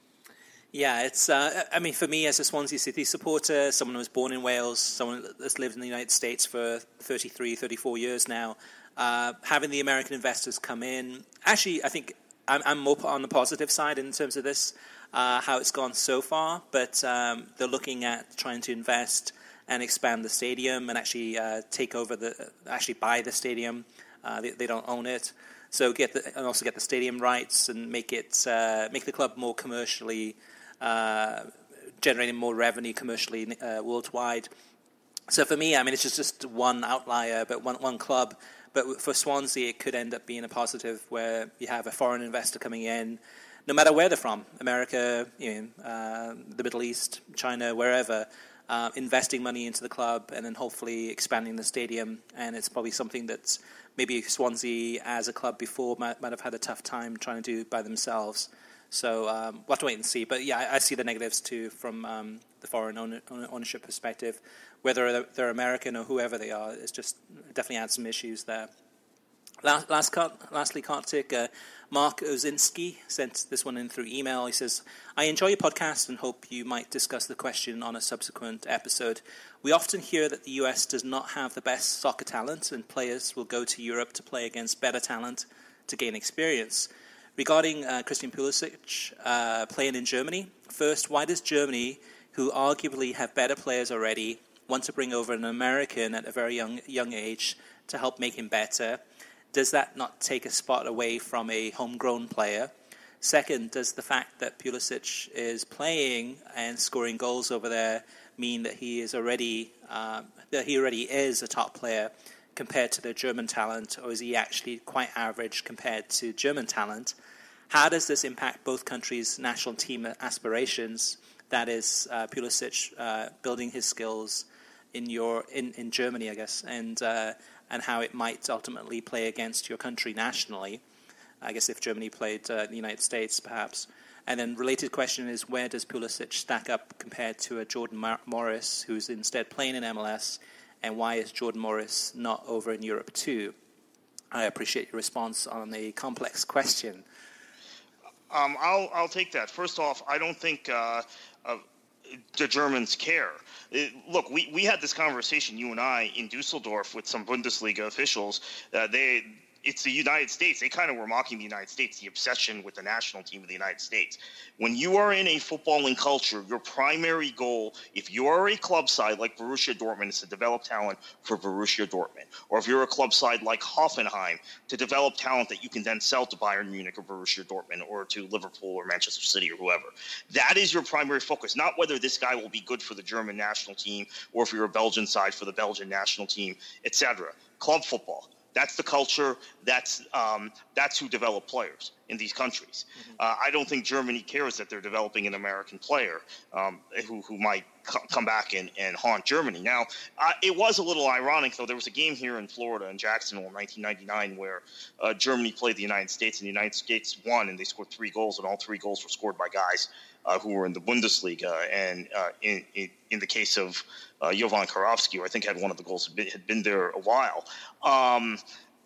Yeah, it's. I mean, for me as a Swansea City supporter, someone who was born in Wales, someone that's lived in the United States for 33, 34 years now, having the American investors come in, actually, I think I'm more on the positive side in terms of this, how it's gone so far. But they're looking at trying to invest and expand the stadium and actually take over buy the stadium. They don't own it, so also get the stadium rights and make the club more commercially, generating more revenue commercially worldwide. So for me, I mean, it's just one outlier, but one club. But for Swansea, it could end up being a positive where you have a foreign investor coming in, no matter where they're from, America, the Middle East, China, wherever, investing money into the club and then hopefully expanding the stadium. And it's probably something that maybe Swansea as a club before might have had a tough time trying to do by themselves. So we'll have to wait and see. But yeah, I see the negatives too from the foreign ownership perspective. Whether they're American or whoever they are, it's just definitely adds some issues there. Lastly, Kartik, Mark Ozinski sent this one in through email. He says, I enjoy your podcast and hope you might discuss the question on a subsequent episode. We often hear that the US does not have the best soccer talent and players will go to Europe to play against better talent to gain experience. Regarding Christian Pulisic playing in Germany, first, why does Germany, who arguably have better players already, want to bring over an American at a very young age to help make him better? Does that not take a spot away from a homegrown player? Second, does the fact that Pulisic is playing and scoring goals over there mean that he already is a top player compared to the German talent, or is he actually quite average compared to German talent? How does this impact both countries' national team aspirations? That is, Pulisic building his skills in Germany, I guess, and how it might ultimately play against your country nationally. I guess if Germany played the United States, perhaps. And then related question is, where does Pulisic stack up compared to a Jordan Morris, who's instead playing in MLS, and why is Jordan Morris not over in Europe too? I appreciate your response on a complex question. I'll take that. First off, I don't think the Germans care. Look, we had this conversation, you and I, in Dusseldorf with some Bundesliga officials. It's the United States. They kind of were mocking the United States, the obsession with the national team of the United States. When you are in a footballing culture, your primary goal, if you are a club side like Borussia Dortmund, is to develop talent for Borussia Dortmund. Or if you're a club side like Hoffenheim, to develop talent that you can then sell to Bayern Munich or Borussia Dortmund or to Liverpool or Manchester City or whoever. That is your primary focus, not whether this guy will be good for the German national team or if you're a Belgian side for the Belgian national team, etc. Club football. That's the culture. That's who develop players in these countries. Mm-hmm. I don't think Germany cares that they're developing an American player who might come back and haunt Germany. Now, it was a little ironic, though. There was a game here in Florida in Jacksonville in 1999 where Germany played the United States, and the United States won, and they scored 3 goals, and all 3 goals were scored by guys who were in the Bundesliga. And in the case of Jovan Karofsky, who I think had one of the goals, had been there a while.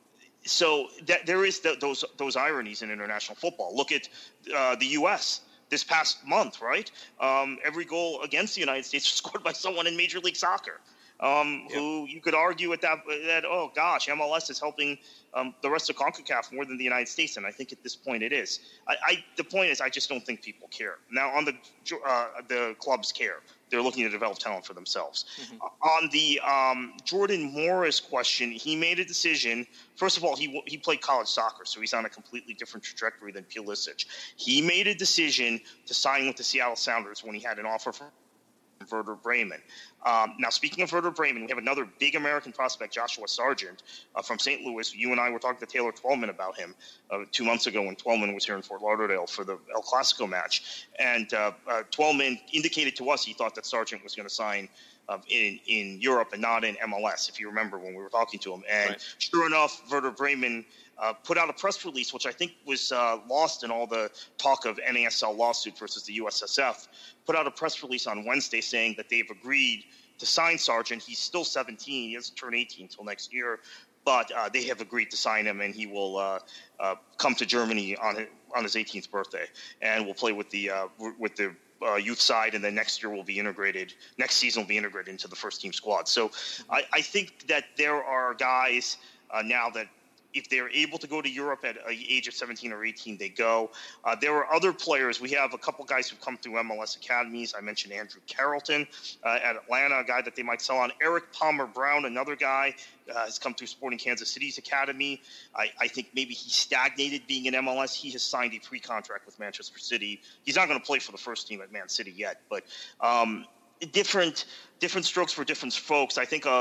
So that there is those ironies in international football. Look at the U.S. this past month, right? Every goal against the United States was scored by someone in Major League Soccer, who you could argue that oh gosh, MLS is helping the rest of CONCACAF more than the United States, and I think at this point it is. The point is, I just don't think people care. Now, on the clubs care. They're looking to develop talent for themselves. On the Jordan Morris question, he made a decision. First of all, he played college soccer, so he's on a completely different trajectory than Pulisic. He made a decision to sign with the Seattle Sounders when he had an offer from Werder Bremen. Now, speaking of Werder Bremen, we have another big American prospect, Joshua Sargent, from St. Louis. You and I were talking to Taylor Twellman about him 2 months ago when Twellman was here in Fort Lauderdale for the El Clasico match. And Twellman indicated to us he thought that Sargent was going to sign in Europe and not in MLS, if you remember when we were talking to him. And Sure enough, Werder Bremen put out a press release, which I think was lost in all the talk of NASL lawsuit versus the USSF, put out a press release on Wednesday saying that they've agreed to sign Sargent. He's still 17. He doesn't turn 18 until next year. But they have agreed to sign him, and he will come to Germany on his 18th birthday, and will play with the youth side, and then next season will be integrated into the first team squad. So I think that there are guys now that if they're able to go to Europe at the age of 17 or 18, they go. There are other players. We have a couple guys who've come through MLS academies. I mentioned Andrew Carrollton at Atlanta, a guy that they might sell on. Eric Palmer-Brown, another guy, has come through Sporting Kansas City's academy. I think maybe he stagnated being in MLS. He has signed a pre-contract with Manchester City. He's not going to play for the first team at Man City yet, but different strokes for different folks. I think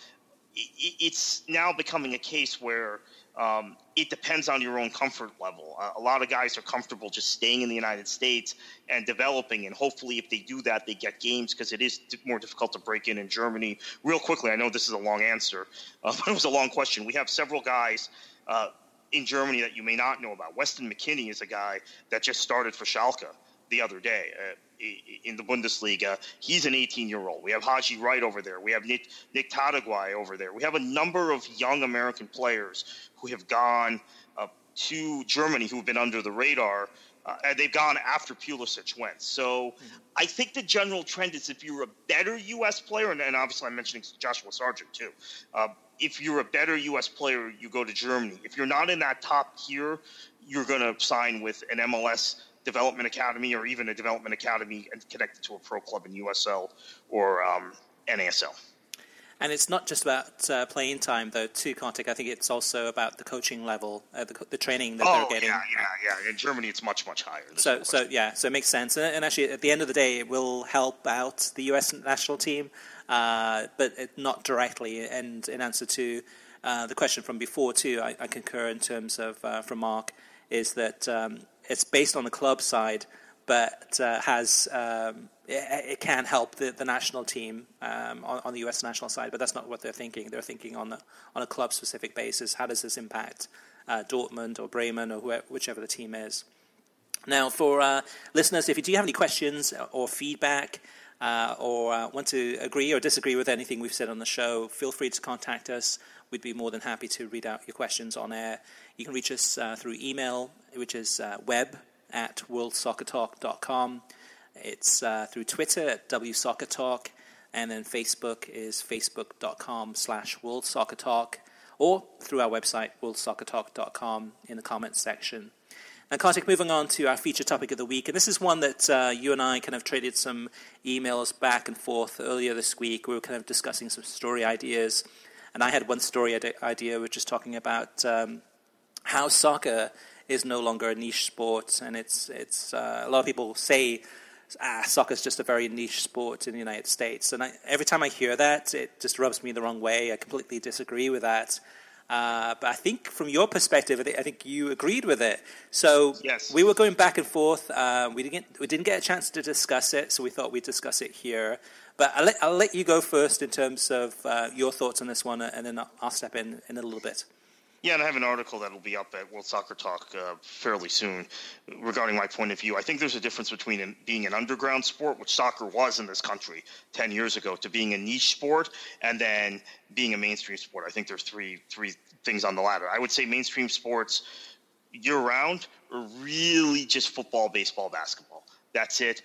it's now becoming a case where it depends on your own comfort level. A lot of guys are comfortable just staying in the United States and developing, and hopefully if they do that, they get games, because it is more difficult to break in Germany. Real quickly, I know this is a long answer, but it was a long question. We have several guys in Germany that you may not know about. Weston McKennie is a guy that just started for Schalke the other day in the Bundesliga. He's an 18-year-old. We have Haji Wright over there. We have Nick Tadagwai over there. We have a number of young American players who have gone to Germany who have been under the radar. And they've gone after Pulisic went. So I think the general trend is if you're a better U.S. player, and obviously I'm mentioning Joshua Sargent too, if you're a better U.S. player, you go to Germany. If you're not in that top tier, you're going to sign with an MLS development academy, or even a development academy and connected to a pro club in USL or NASL. And it's not just about playing time, though, too, Kartik. I think it's also about the coaching level, the training that they're getting. Yeah. In Germany, it's much, much higher. So it makes sense. And actually, at the end of the day, it will help out the U.S. national team, but not directly. And in answer to the question from before, too, I concur in terms of, from Mark, is that it's based on the club side, but it can help the national team on the U.S. national side, but that's not what they're thinking. They're thinking on a club-specific basis. How does this impact Dortmund or Bremen or whichever the team is? Now, for listeners, if you do have any questions or feedback or want to agree or disagree with anything we've said on the show, feel free to contact us. We'd be more than happy to read out your questions on air. You can reach us through email, which is web@worldsoccertalk.com. It's through Twitter at WSoccerTalk, and then Facebook is facebook.com/WorldSoccerTalk, or through our website, worldsoccertalk.com, in the comments section. Now, Kartik, moving on to our feature topic of the week, and this is one that you and I kind of traded some emails back and forth earlier this week. We were kind of discussing some story ideas, and I had one story idea, which is talking about how soccer is no longer a niche sport, and it's a lot of people say soccer is just a very niche sport in the United States, and every time I hear that, it just rubs me the wrong way. I completely disagree with that. But I think from your perspective, I think you agreed with it. So yes. We were going back and forth. We didn't get a chance to discuss it, so we thought we'd discuss it here. But I'll let you go first in terms of your thoughts on this one, and then I'll step in a little bit. Yeah, and I have an article that will be up at World Soccer Talk fairly soon regarding my point of view. I think there's a difference between being an underground sport, which soccer was in this country 10 years ago, to being a niche sport and then being a mainstream sport. I think there's three things on the ladder. I would say mainstream sports year-round are really just football, baseball, basketball. That's it.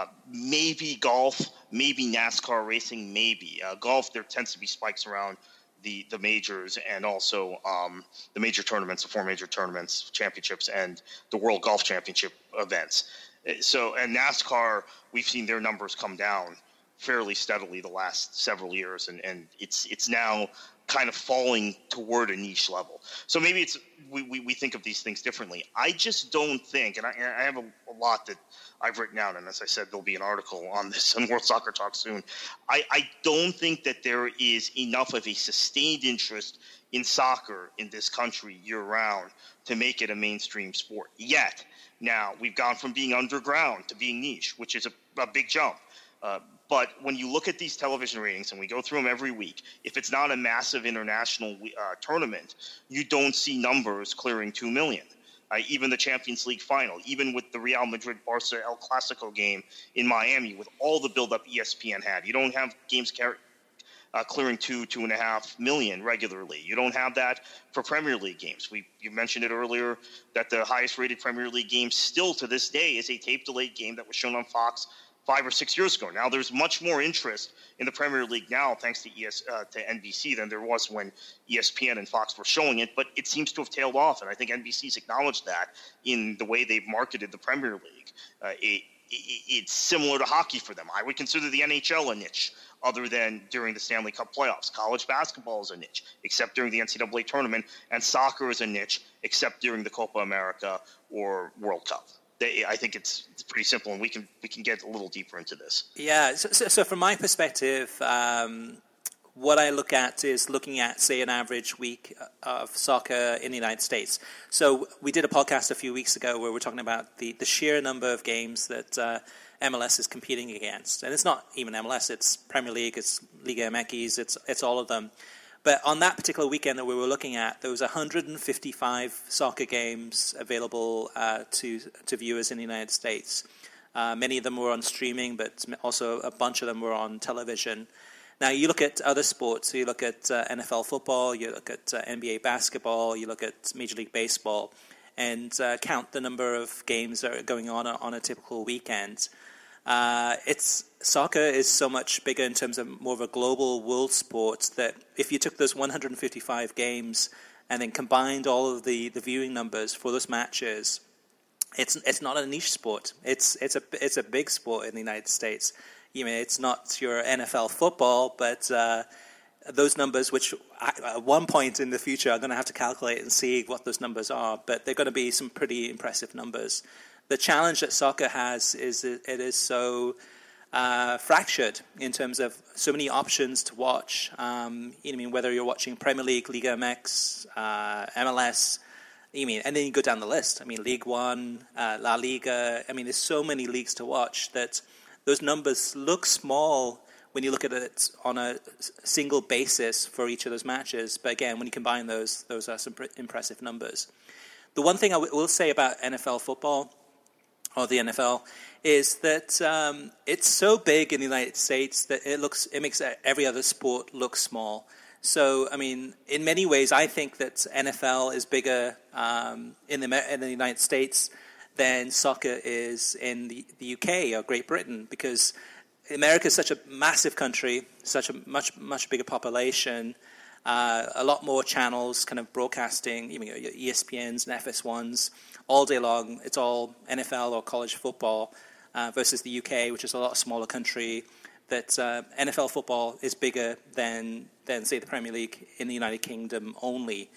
Maybe golf, maybe NASCAR racing, maybe. Golf, there tends to be spikes around the majors and also the major tournaments, the 4 major tournaments, championships, and the World Golf Championship events. So, and NASCAR, we've seen their numbers come down fairly steadily the last several years, and it's now kind of falling toward a niche level. So maybe it's we think of these things differently. I just don't think, and I have a lot that I've written down, and as I said, there'll be an article on this on World Soccer Talk soon. I don't think that there is enough of a sustained interest in soccer in this country year-round to make it a mainstream sport yet. Now, we've gone from being underground to being niche, which is a big jump. But when you look at these television ratings, and we go through them every week, if it's not a massive international tournament, you don't see numbers clearing 2 million. Even the Champions League final, even with the Real Madrid-Barca El Clasico game in Miami, with all the build-up ESPN had, you don't have games clearing 2.5 million regularly. You don't have that for Premier League games. You mentioned it earlier that the highest-rated Premier League game still to this day is a tape-delayed game that was shown on Fox 5 or 6 years ago. Now, there's much more interest in the Premier League now, thanks to NBC, than there was when ESPN and Fox were showing it, but it seems to have tailed off, and I think NBC's acknowledged that in the way they've marketed the Premier League. It's similar to hockey for them. I would consider the NHL a niche, other than during the Stanley Cup playoffs. College basketball is a niche, except during the NCAA tournament, and soccer is a niche, except during the Copa America or World Cup. I think it's pretty simple, and we can get a little deeper into this. Yeah. So from my perspective, what I look at is looking at, say, an average week of soccer in the United States. So we did a podcast a few weeks ago where we're talking about the sheer number of games that MLS is competing against, and it's not even MLS; it's Premier League, it's Liga MX, it's all of them. But on that particular weekend that we were looking at, there was 155 soccer games available to viewers in the United States. Many of them were on streaming, but also a bunch of them were on television. Now, you look at other sports, so you look at NFL football, you look at NBA basketball, you look at Major League Baseball, and count the number of games that are going on a typical weekend. Soccer is so much bigger in terms of more of a global world sport that if you took those 155 games and then combined all of the viewing numbers for those matches, it's not a niche sport. It's a big sport in the United States. You mean, it's not your NFL football, but those numbers, which at one point in the future I'm going to have to calculate and see what those numbers are, but they're going to be some pretty impressive numbers. The challenge that soccer has is it is so fractured in terms of so many options to watch. Whether you're watching Premier League, Liga MX, MLS, and then you go down the list. League One, La Liga. There's so many leagues to watch that those numbers look small when you look at it on a single basis for each of those matches. But again, when you combine those are some impressive numbers. The one thing I will say about NFL football, or the NFL, is that it's so big in the United States that it makes every other sport look small. So, in many ways, I think that NFL is bigger in the United States than soccer is in the UK or Great Britain, because America is such a massive country, such a much bigger population, a lot more channels kind of broadcasting, ESPNs and FS1s. All day long, it's all NFL or college football versus the UK, which is a lot smaller country, that NFL football is bigger than say, the Premier League in the United Kingdom only.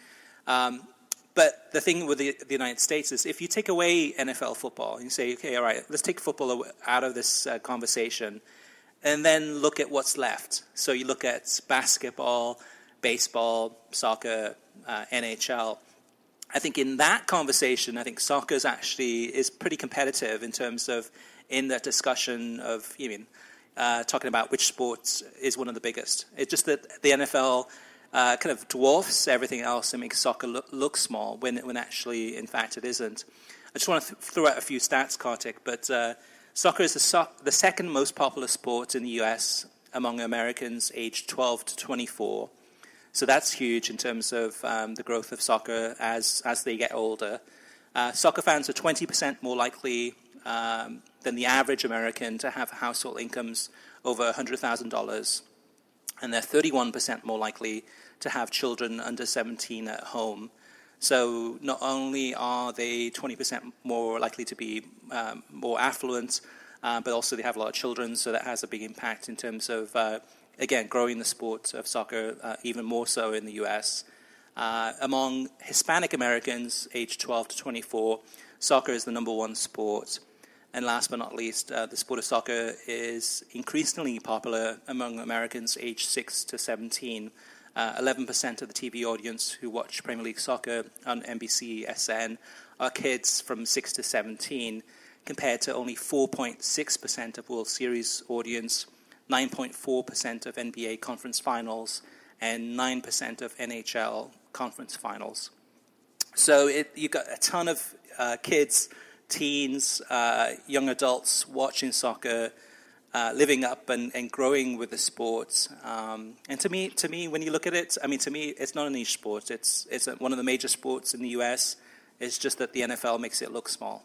But the thing with the United States is if you take away NFL football and you say, okay, all right, let's take football out of this conversation and then look at what's left. So you look at basketball, baseball, soccer, NHL. I think in that conversation, I think soccer is pretty competitive in terms of in that discussion of talking about which sports is one of the biggest. It's just that the NFL kind of dwarfs everything else and makes soccer look small when actually, in fact, it isn't. I just want to throw out a few stats, Kartik, but soccer is the second most popular sport in the U.S. among Americans aged 12 to 24. So that's huge in terms of the growth of soccer as they get older. Soccer fans are 20% more likely than the average American to have household incomes over $100,000. And they're 31% more likely to have children under 17 at home. So not only are they 20% more likely to be more affluent, but also they have a lot of children, so that has a big impact in terms of, again, growing the sport of soccer even more so in the U.S. Among Hispanic Americans aged 12 to 24, soccer is the number one sport. And last but not least, the sport of soccer is increasingly popular among Americans aged 6 to 17. 11% of the TV audience who watch Premier League soccer on NBCSN are kids from 6 to 17, compared to only 4.6% of World Series audience, 9.4% of NBA conference finals, and 9% of NHL conference finals. So you've got a ton of kids, teens, young adults watching soccer, living up and growing with the sport. And to me, when you look at it, I mean, to me, it's not a niche sport. It's one of the major sports in the U.S. It's just that the NFL makes it look small.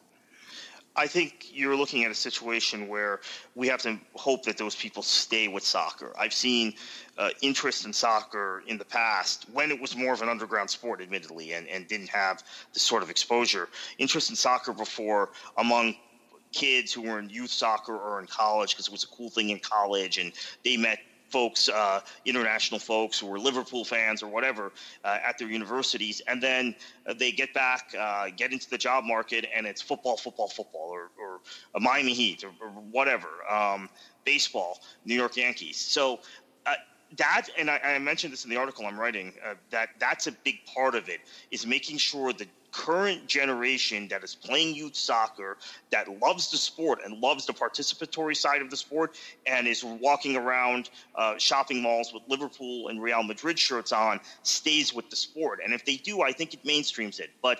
I think you're looking at a situation where we have to hope that those people stay with soccer. I've seen interest in soccer in the past when it was more of an underground sport, admittedly, and didn't have this sort of exposure. Interest in soccer before among kids who were in youth soccer or in college because it was a cool thing in college, and they met folks, international folks who were Liverpool fans or whatever at their universities, and then they get back, get into the job market, and it's football, or Miami Heat or whatever, baseball, New York Yankees. So that, and I mentioned this in the article I'm writing, that's a big part of it, is making sure the current generation that is playing youth soccer, that loves the sport and loves the participatory side of the sport and is walking around shopping malls with Liverpool and Real Madrid shirts on, stays with the sport. And if they do, I think it mainstreams it. But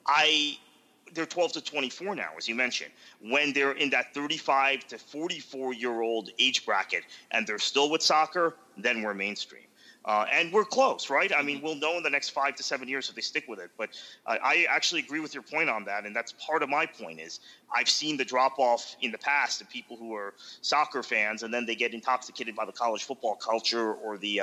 they're 12 to 24 now, as you mentioned. When they're in that 35 to 44-year-old age bracket and they're still with soccer, then we're mainstream. And we're close, right? I mean, we'll know in the next 5 to 7 years if they stick with it. But I actually agree with your point on that, and that's part of my point is I've seen the drop-off in the past of people who are soccer fans, and then they get intoxicated by the college football culture or the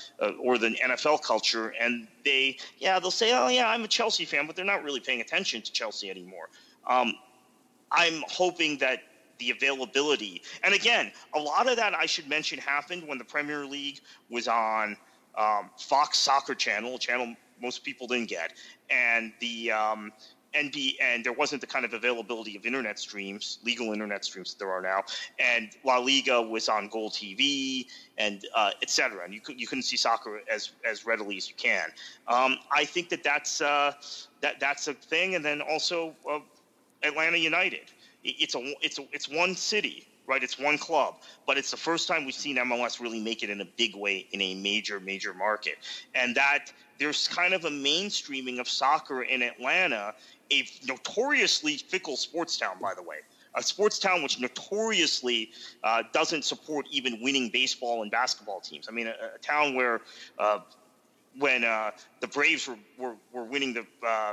NFL culture, and they'll say, oh, yeah, I'm a Chelsea fan, but they're not really paying attention to Chelsea anymore. I'm hoping that the availability, and again, a lot of that I should mention happened when the Premier League was on Fox Soccer Channel, a channel most people didn't get, and the and there wasn't the kind of availability of internet streams, legal internet streams that there are now, and La Liga was on Gold TV and et cetera, and you couldn't see soccer as readily as you can. I think that's a thing, and then also Atlanta United. It's one city, right? It's one club, but it's the first time we've seen MLS really make it in a big way in a major market, and that there's kind of a mainstreaming of soccer in Atlanta, a notoriously fickle sports town, by the way. A sports town which notoriously doesn't support even winning baseball and basketball teams. I mean, a town where when the Braves were winning the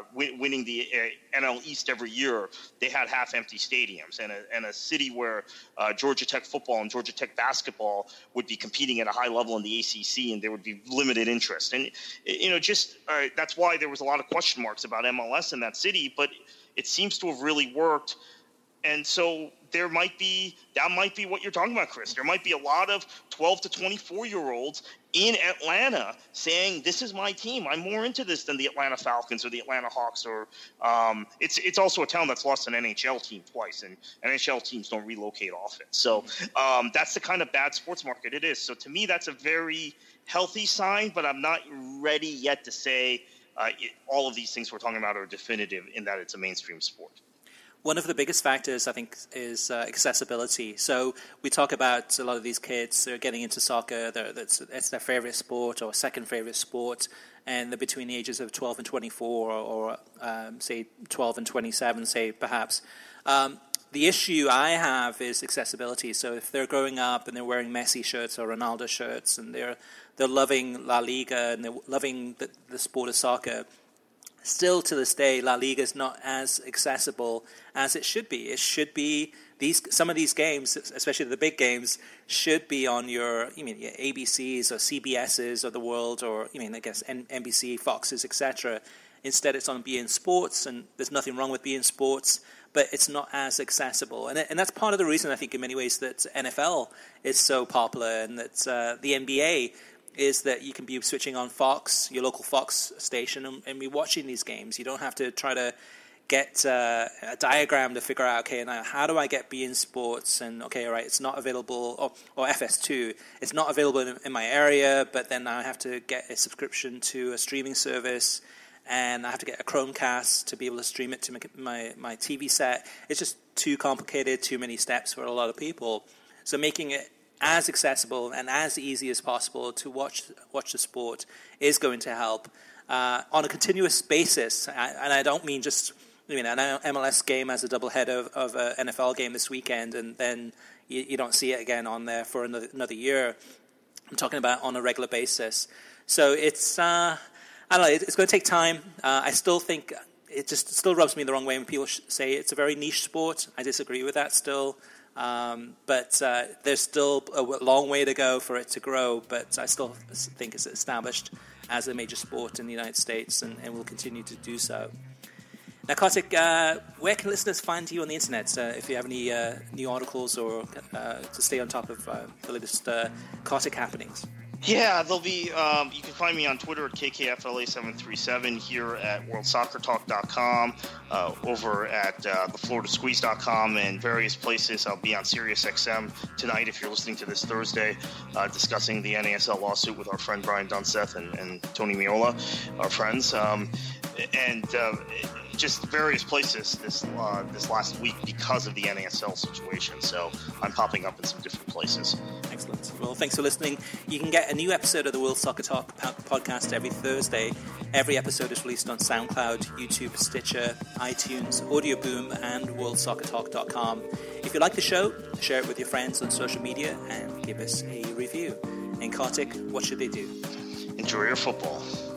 NL East every year, they had half-empty stadiums, and a city where Georgia Tech football and Georgia Tech basketball would be competing at a high level in the ACC, and there would be limited interest. And that's why there was a lot of question marks about MLS in that city, but it seems to have really worked. And so that might be what you're talking about, Chris. There might be a lot of 12 to 24-year-olds in Atlanta saying, this is my team. I'm more into this than the Atlanta Falcons or the Atlanta Hawks. Or it's also a town that's lost an NHL team twice, and NHL teams don't relocate often. So that's the kind of bad sports market it is. So to me, that's a very healthy sign, but I'm not ready yet to say all of these things we're talking about are definitive in that it's a mainstream sport. One of the biggest factors, I think, is accessibility. So we talk about a lot of these kids, they're getting into soccer, it's their favorite sport or second favorite sport, and they're between the ages of 12 and 24 or say, 12 and 27, say, perhaps. The issue I have is accessibility. So if they're growing up and they're wearing Messi shirts or Ronaldo shirts and they're loving La Liga and they're loving the sport of soccer, still to this day, La Liga is not as accessible as it should be. It should be some of these games, especially the big games, should be on your ABCs or CBSs of the world, or I guess NBC, Foxes, etc. Instead, it's on beIN Sports, and there's nothing wrong with beIN Sports, but it's not as accessible. And that's part of the reason, I think, in many ways, that NFL is so popular, and that the NBA is that you can be switching on Fox, your local Fox station, and be watching these games. You don't have to try to get a diagram to figure out, okay, now how do I get beIN Sports? And, okay, all right, it's not available, or FS2, it's not available in my area, but then I have to get a subscription to a streaming service, and I have to get a Chromecast to be able to stream it to my TV set. It's just too complicated, too many steps for a lot of people. So making it as accessible and as easy as possible to watch the sport is going to help on a continuous basis. And I don't mean just an MLS game as a doubleheader of an NFL game this weekend, and then you don't see it again on there for another year. I'm talking about on a regular basis. So it's I don't know. It's going to take time. I still think it still rubs me the wrong way when people say it's a very niche sport. I disagree with that still. But there's still a long way to go for it to grow, but I still think it's established as a major sport in the United States and will continue to do so. Now, Kartik, where can listeners find you on the internet if you have any new articles or to stay on top of the latest Kartik happenings? Yeah, there'll be. You can find me on Twitter at KKFLA737, here at WorldSoccerTalk.com, over at TheFloorToSqueeze.com, and various places. I'll be on SiriusXM tonight if you're listening to this Thursday, discussing the NASL lawsuit with our friend Brian Dunseth and Tony Miola, our friends, and just various places this last week because of the NASL situation. So I'm popping up in some different places. Excellent. Well, thanks for listening. You can get a new episode of the World Soccer Talk podcast every Thursday. Every episode is released on SoundCloud, YouTube, Stitcher, iTunes, Audio Boom, and WorldSoccerTalk.com. If you like the show, share it with your friends on social media and give us a review. And Kartik, what should they do? Enjoy your football.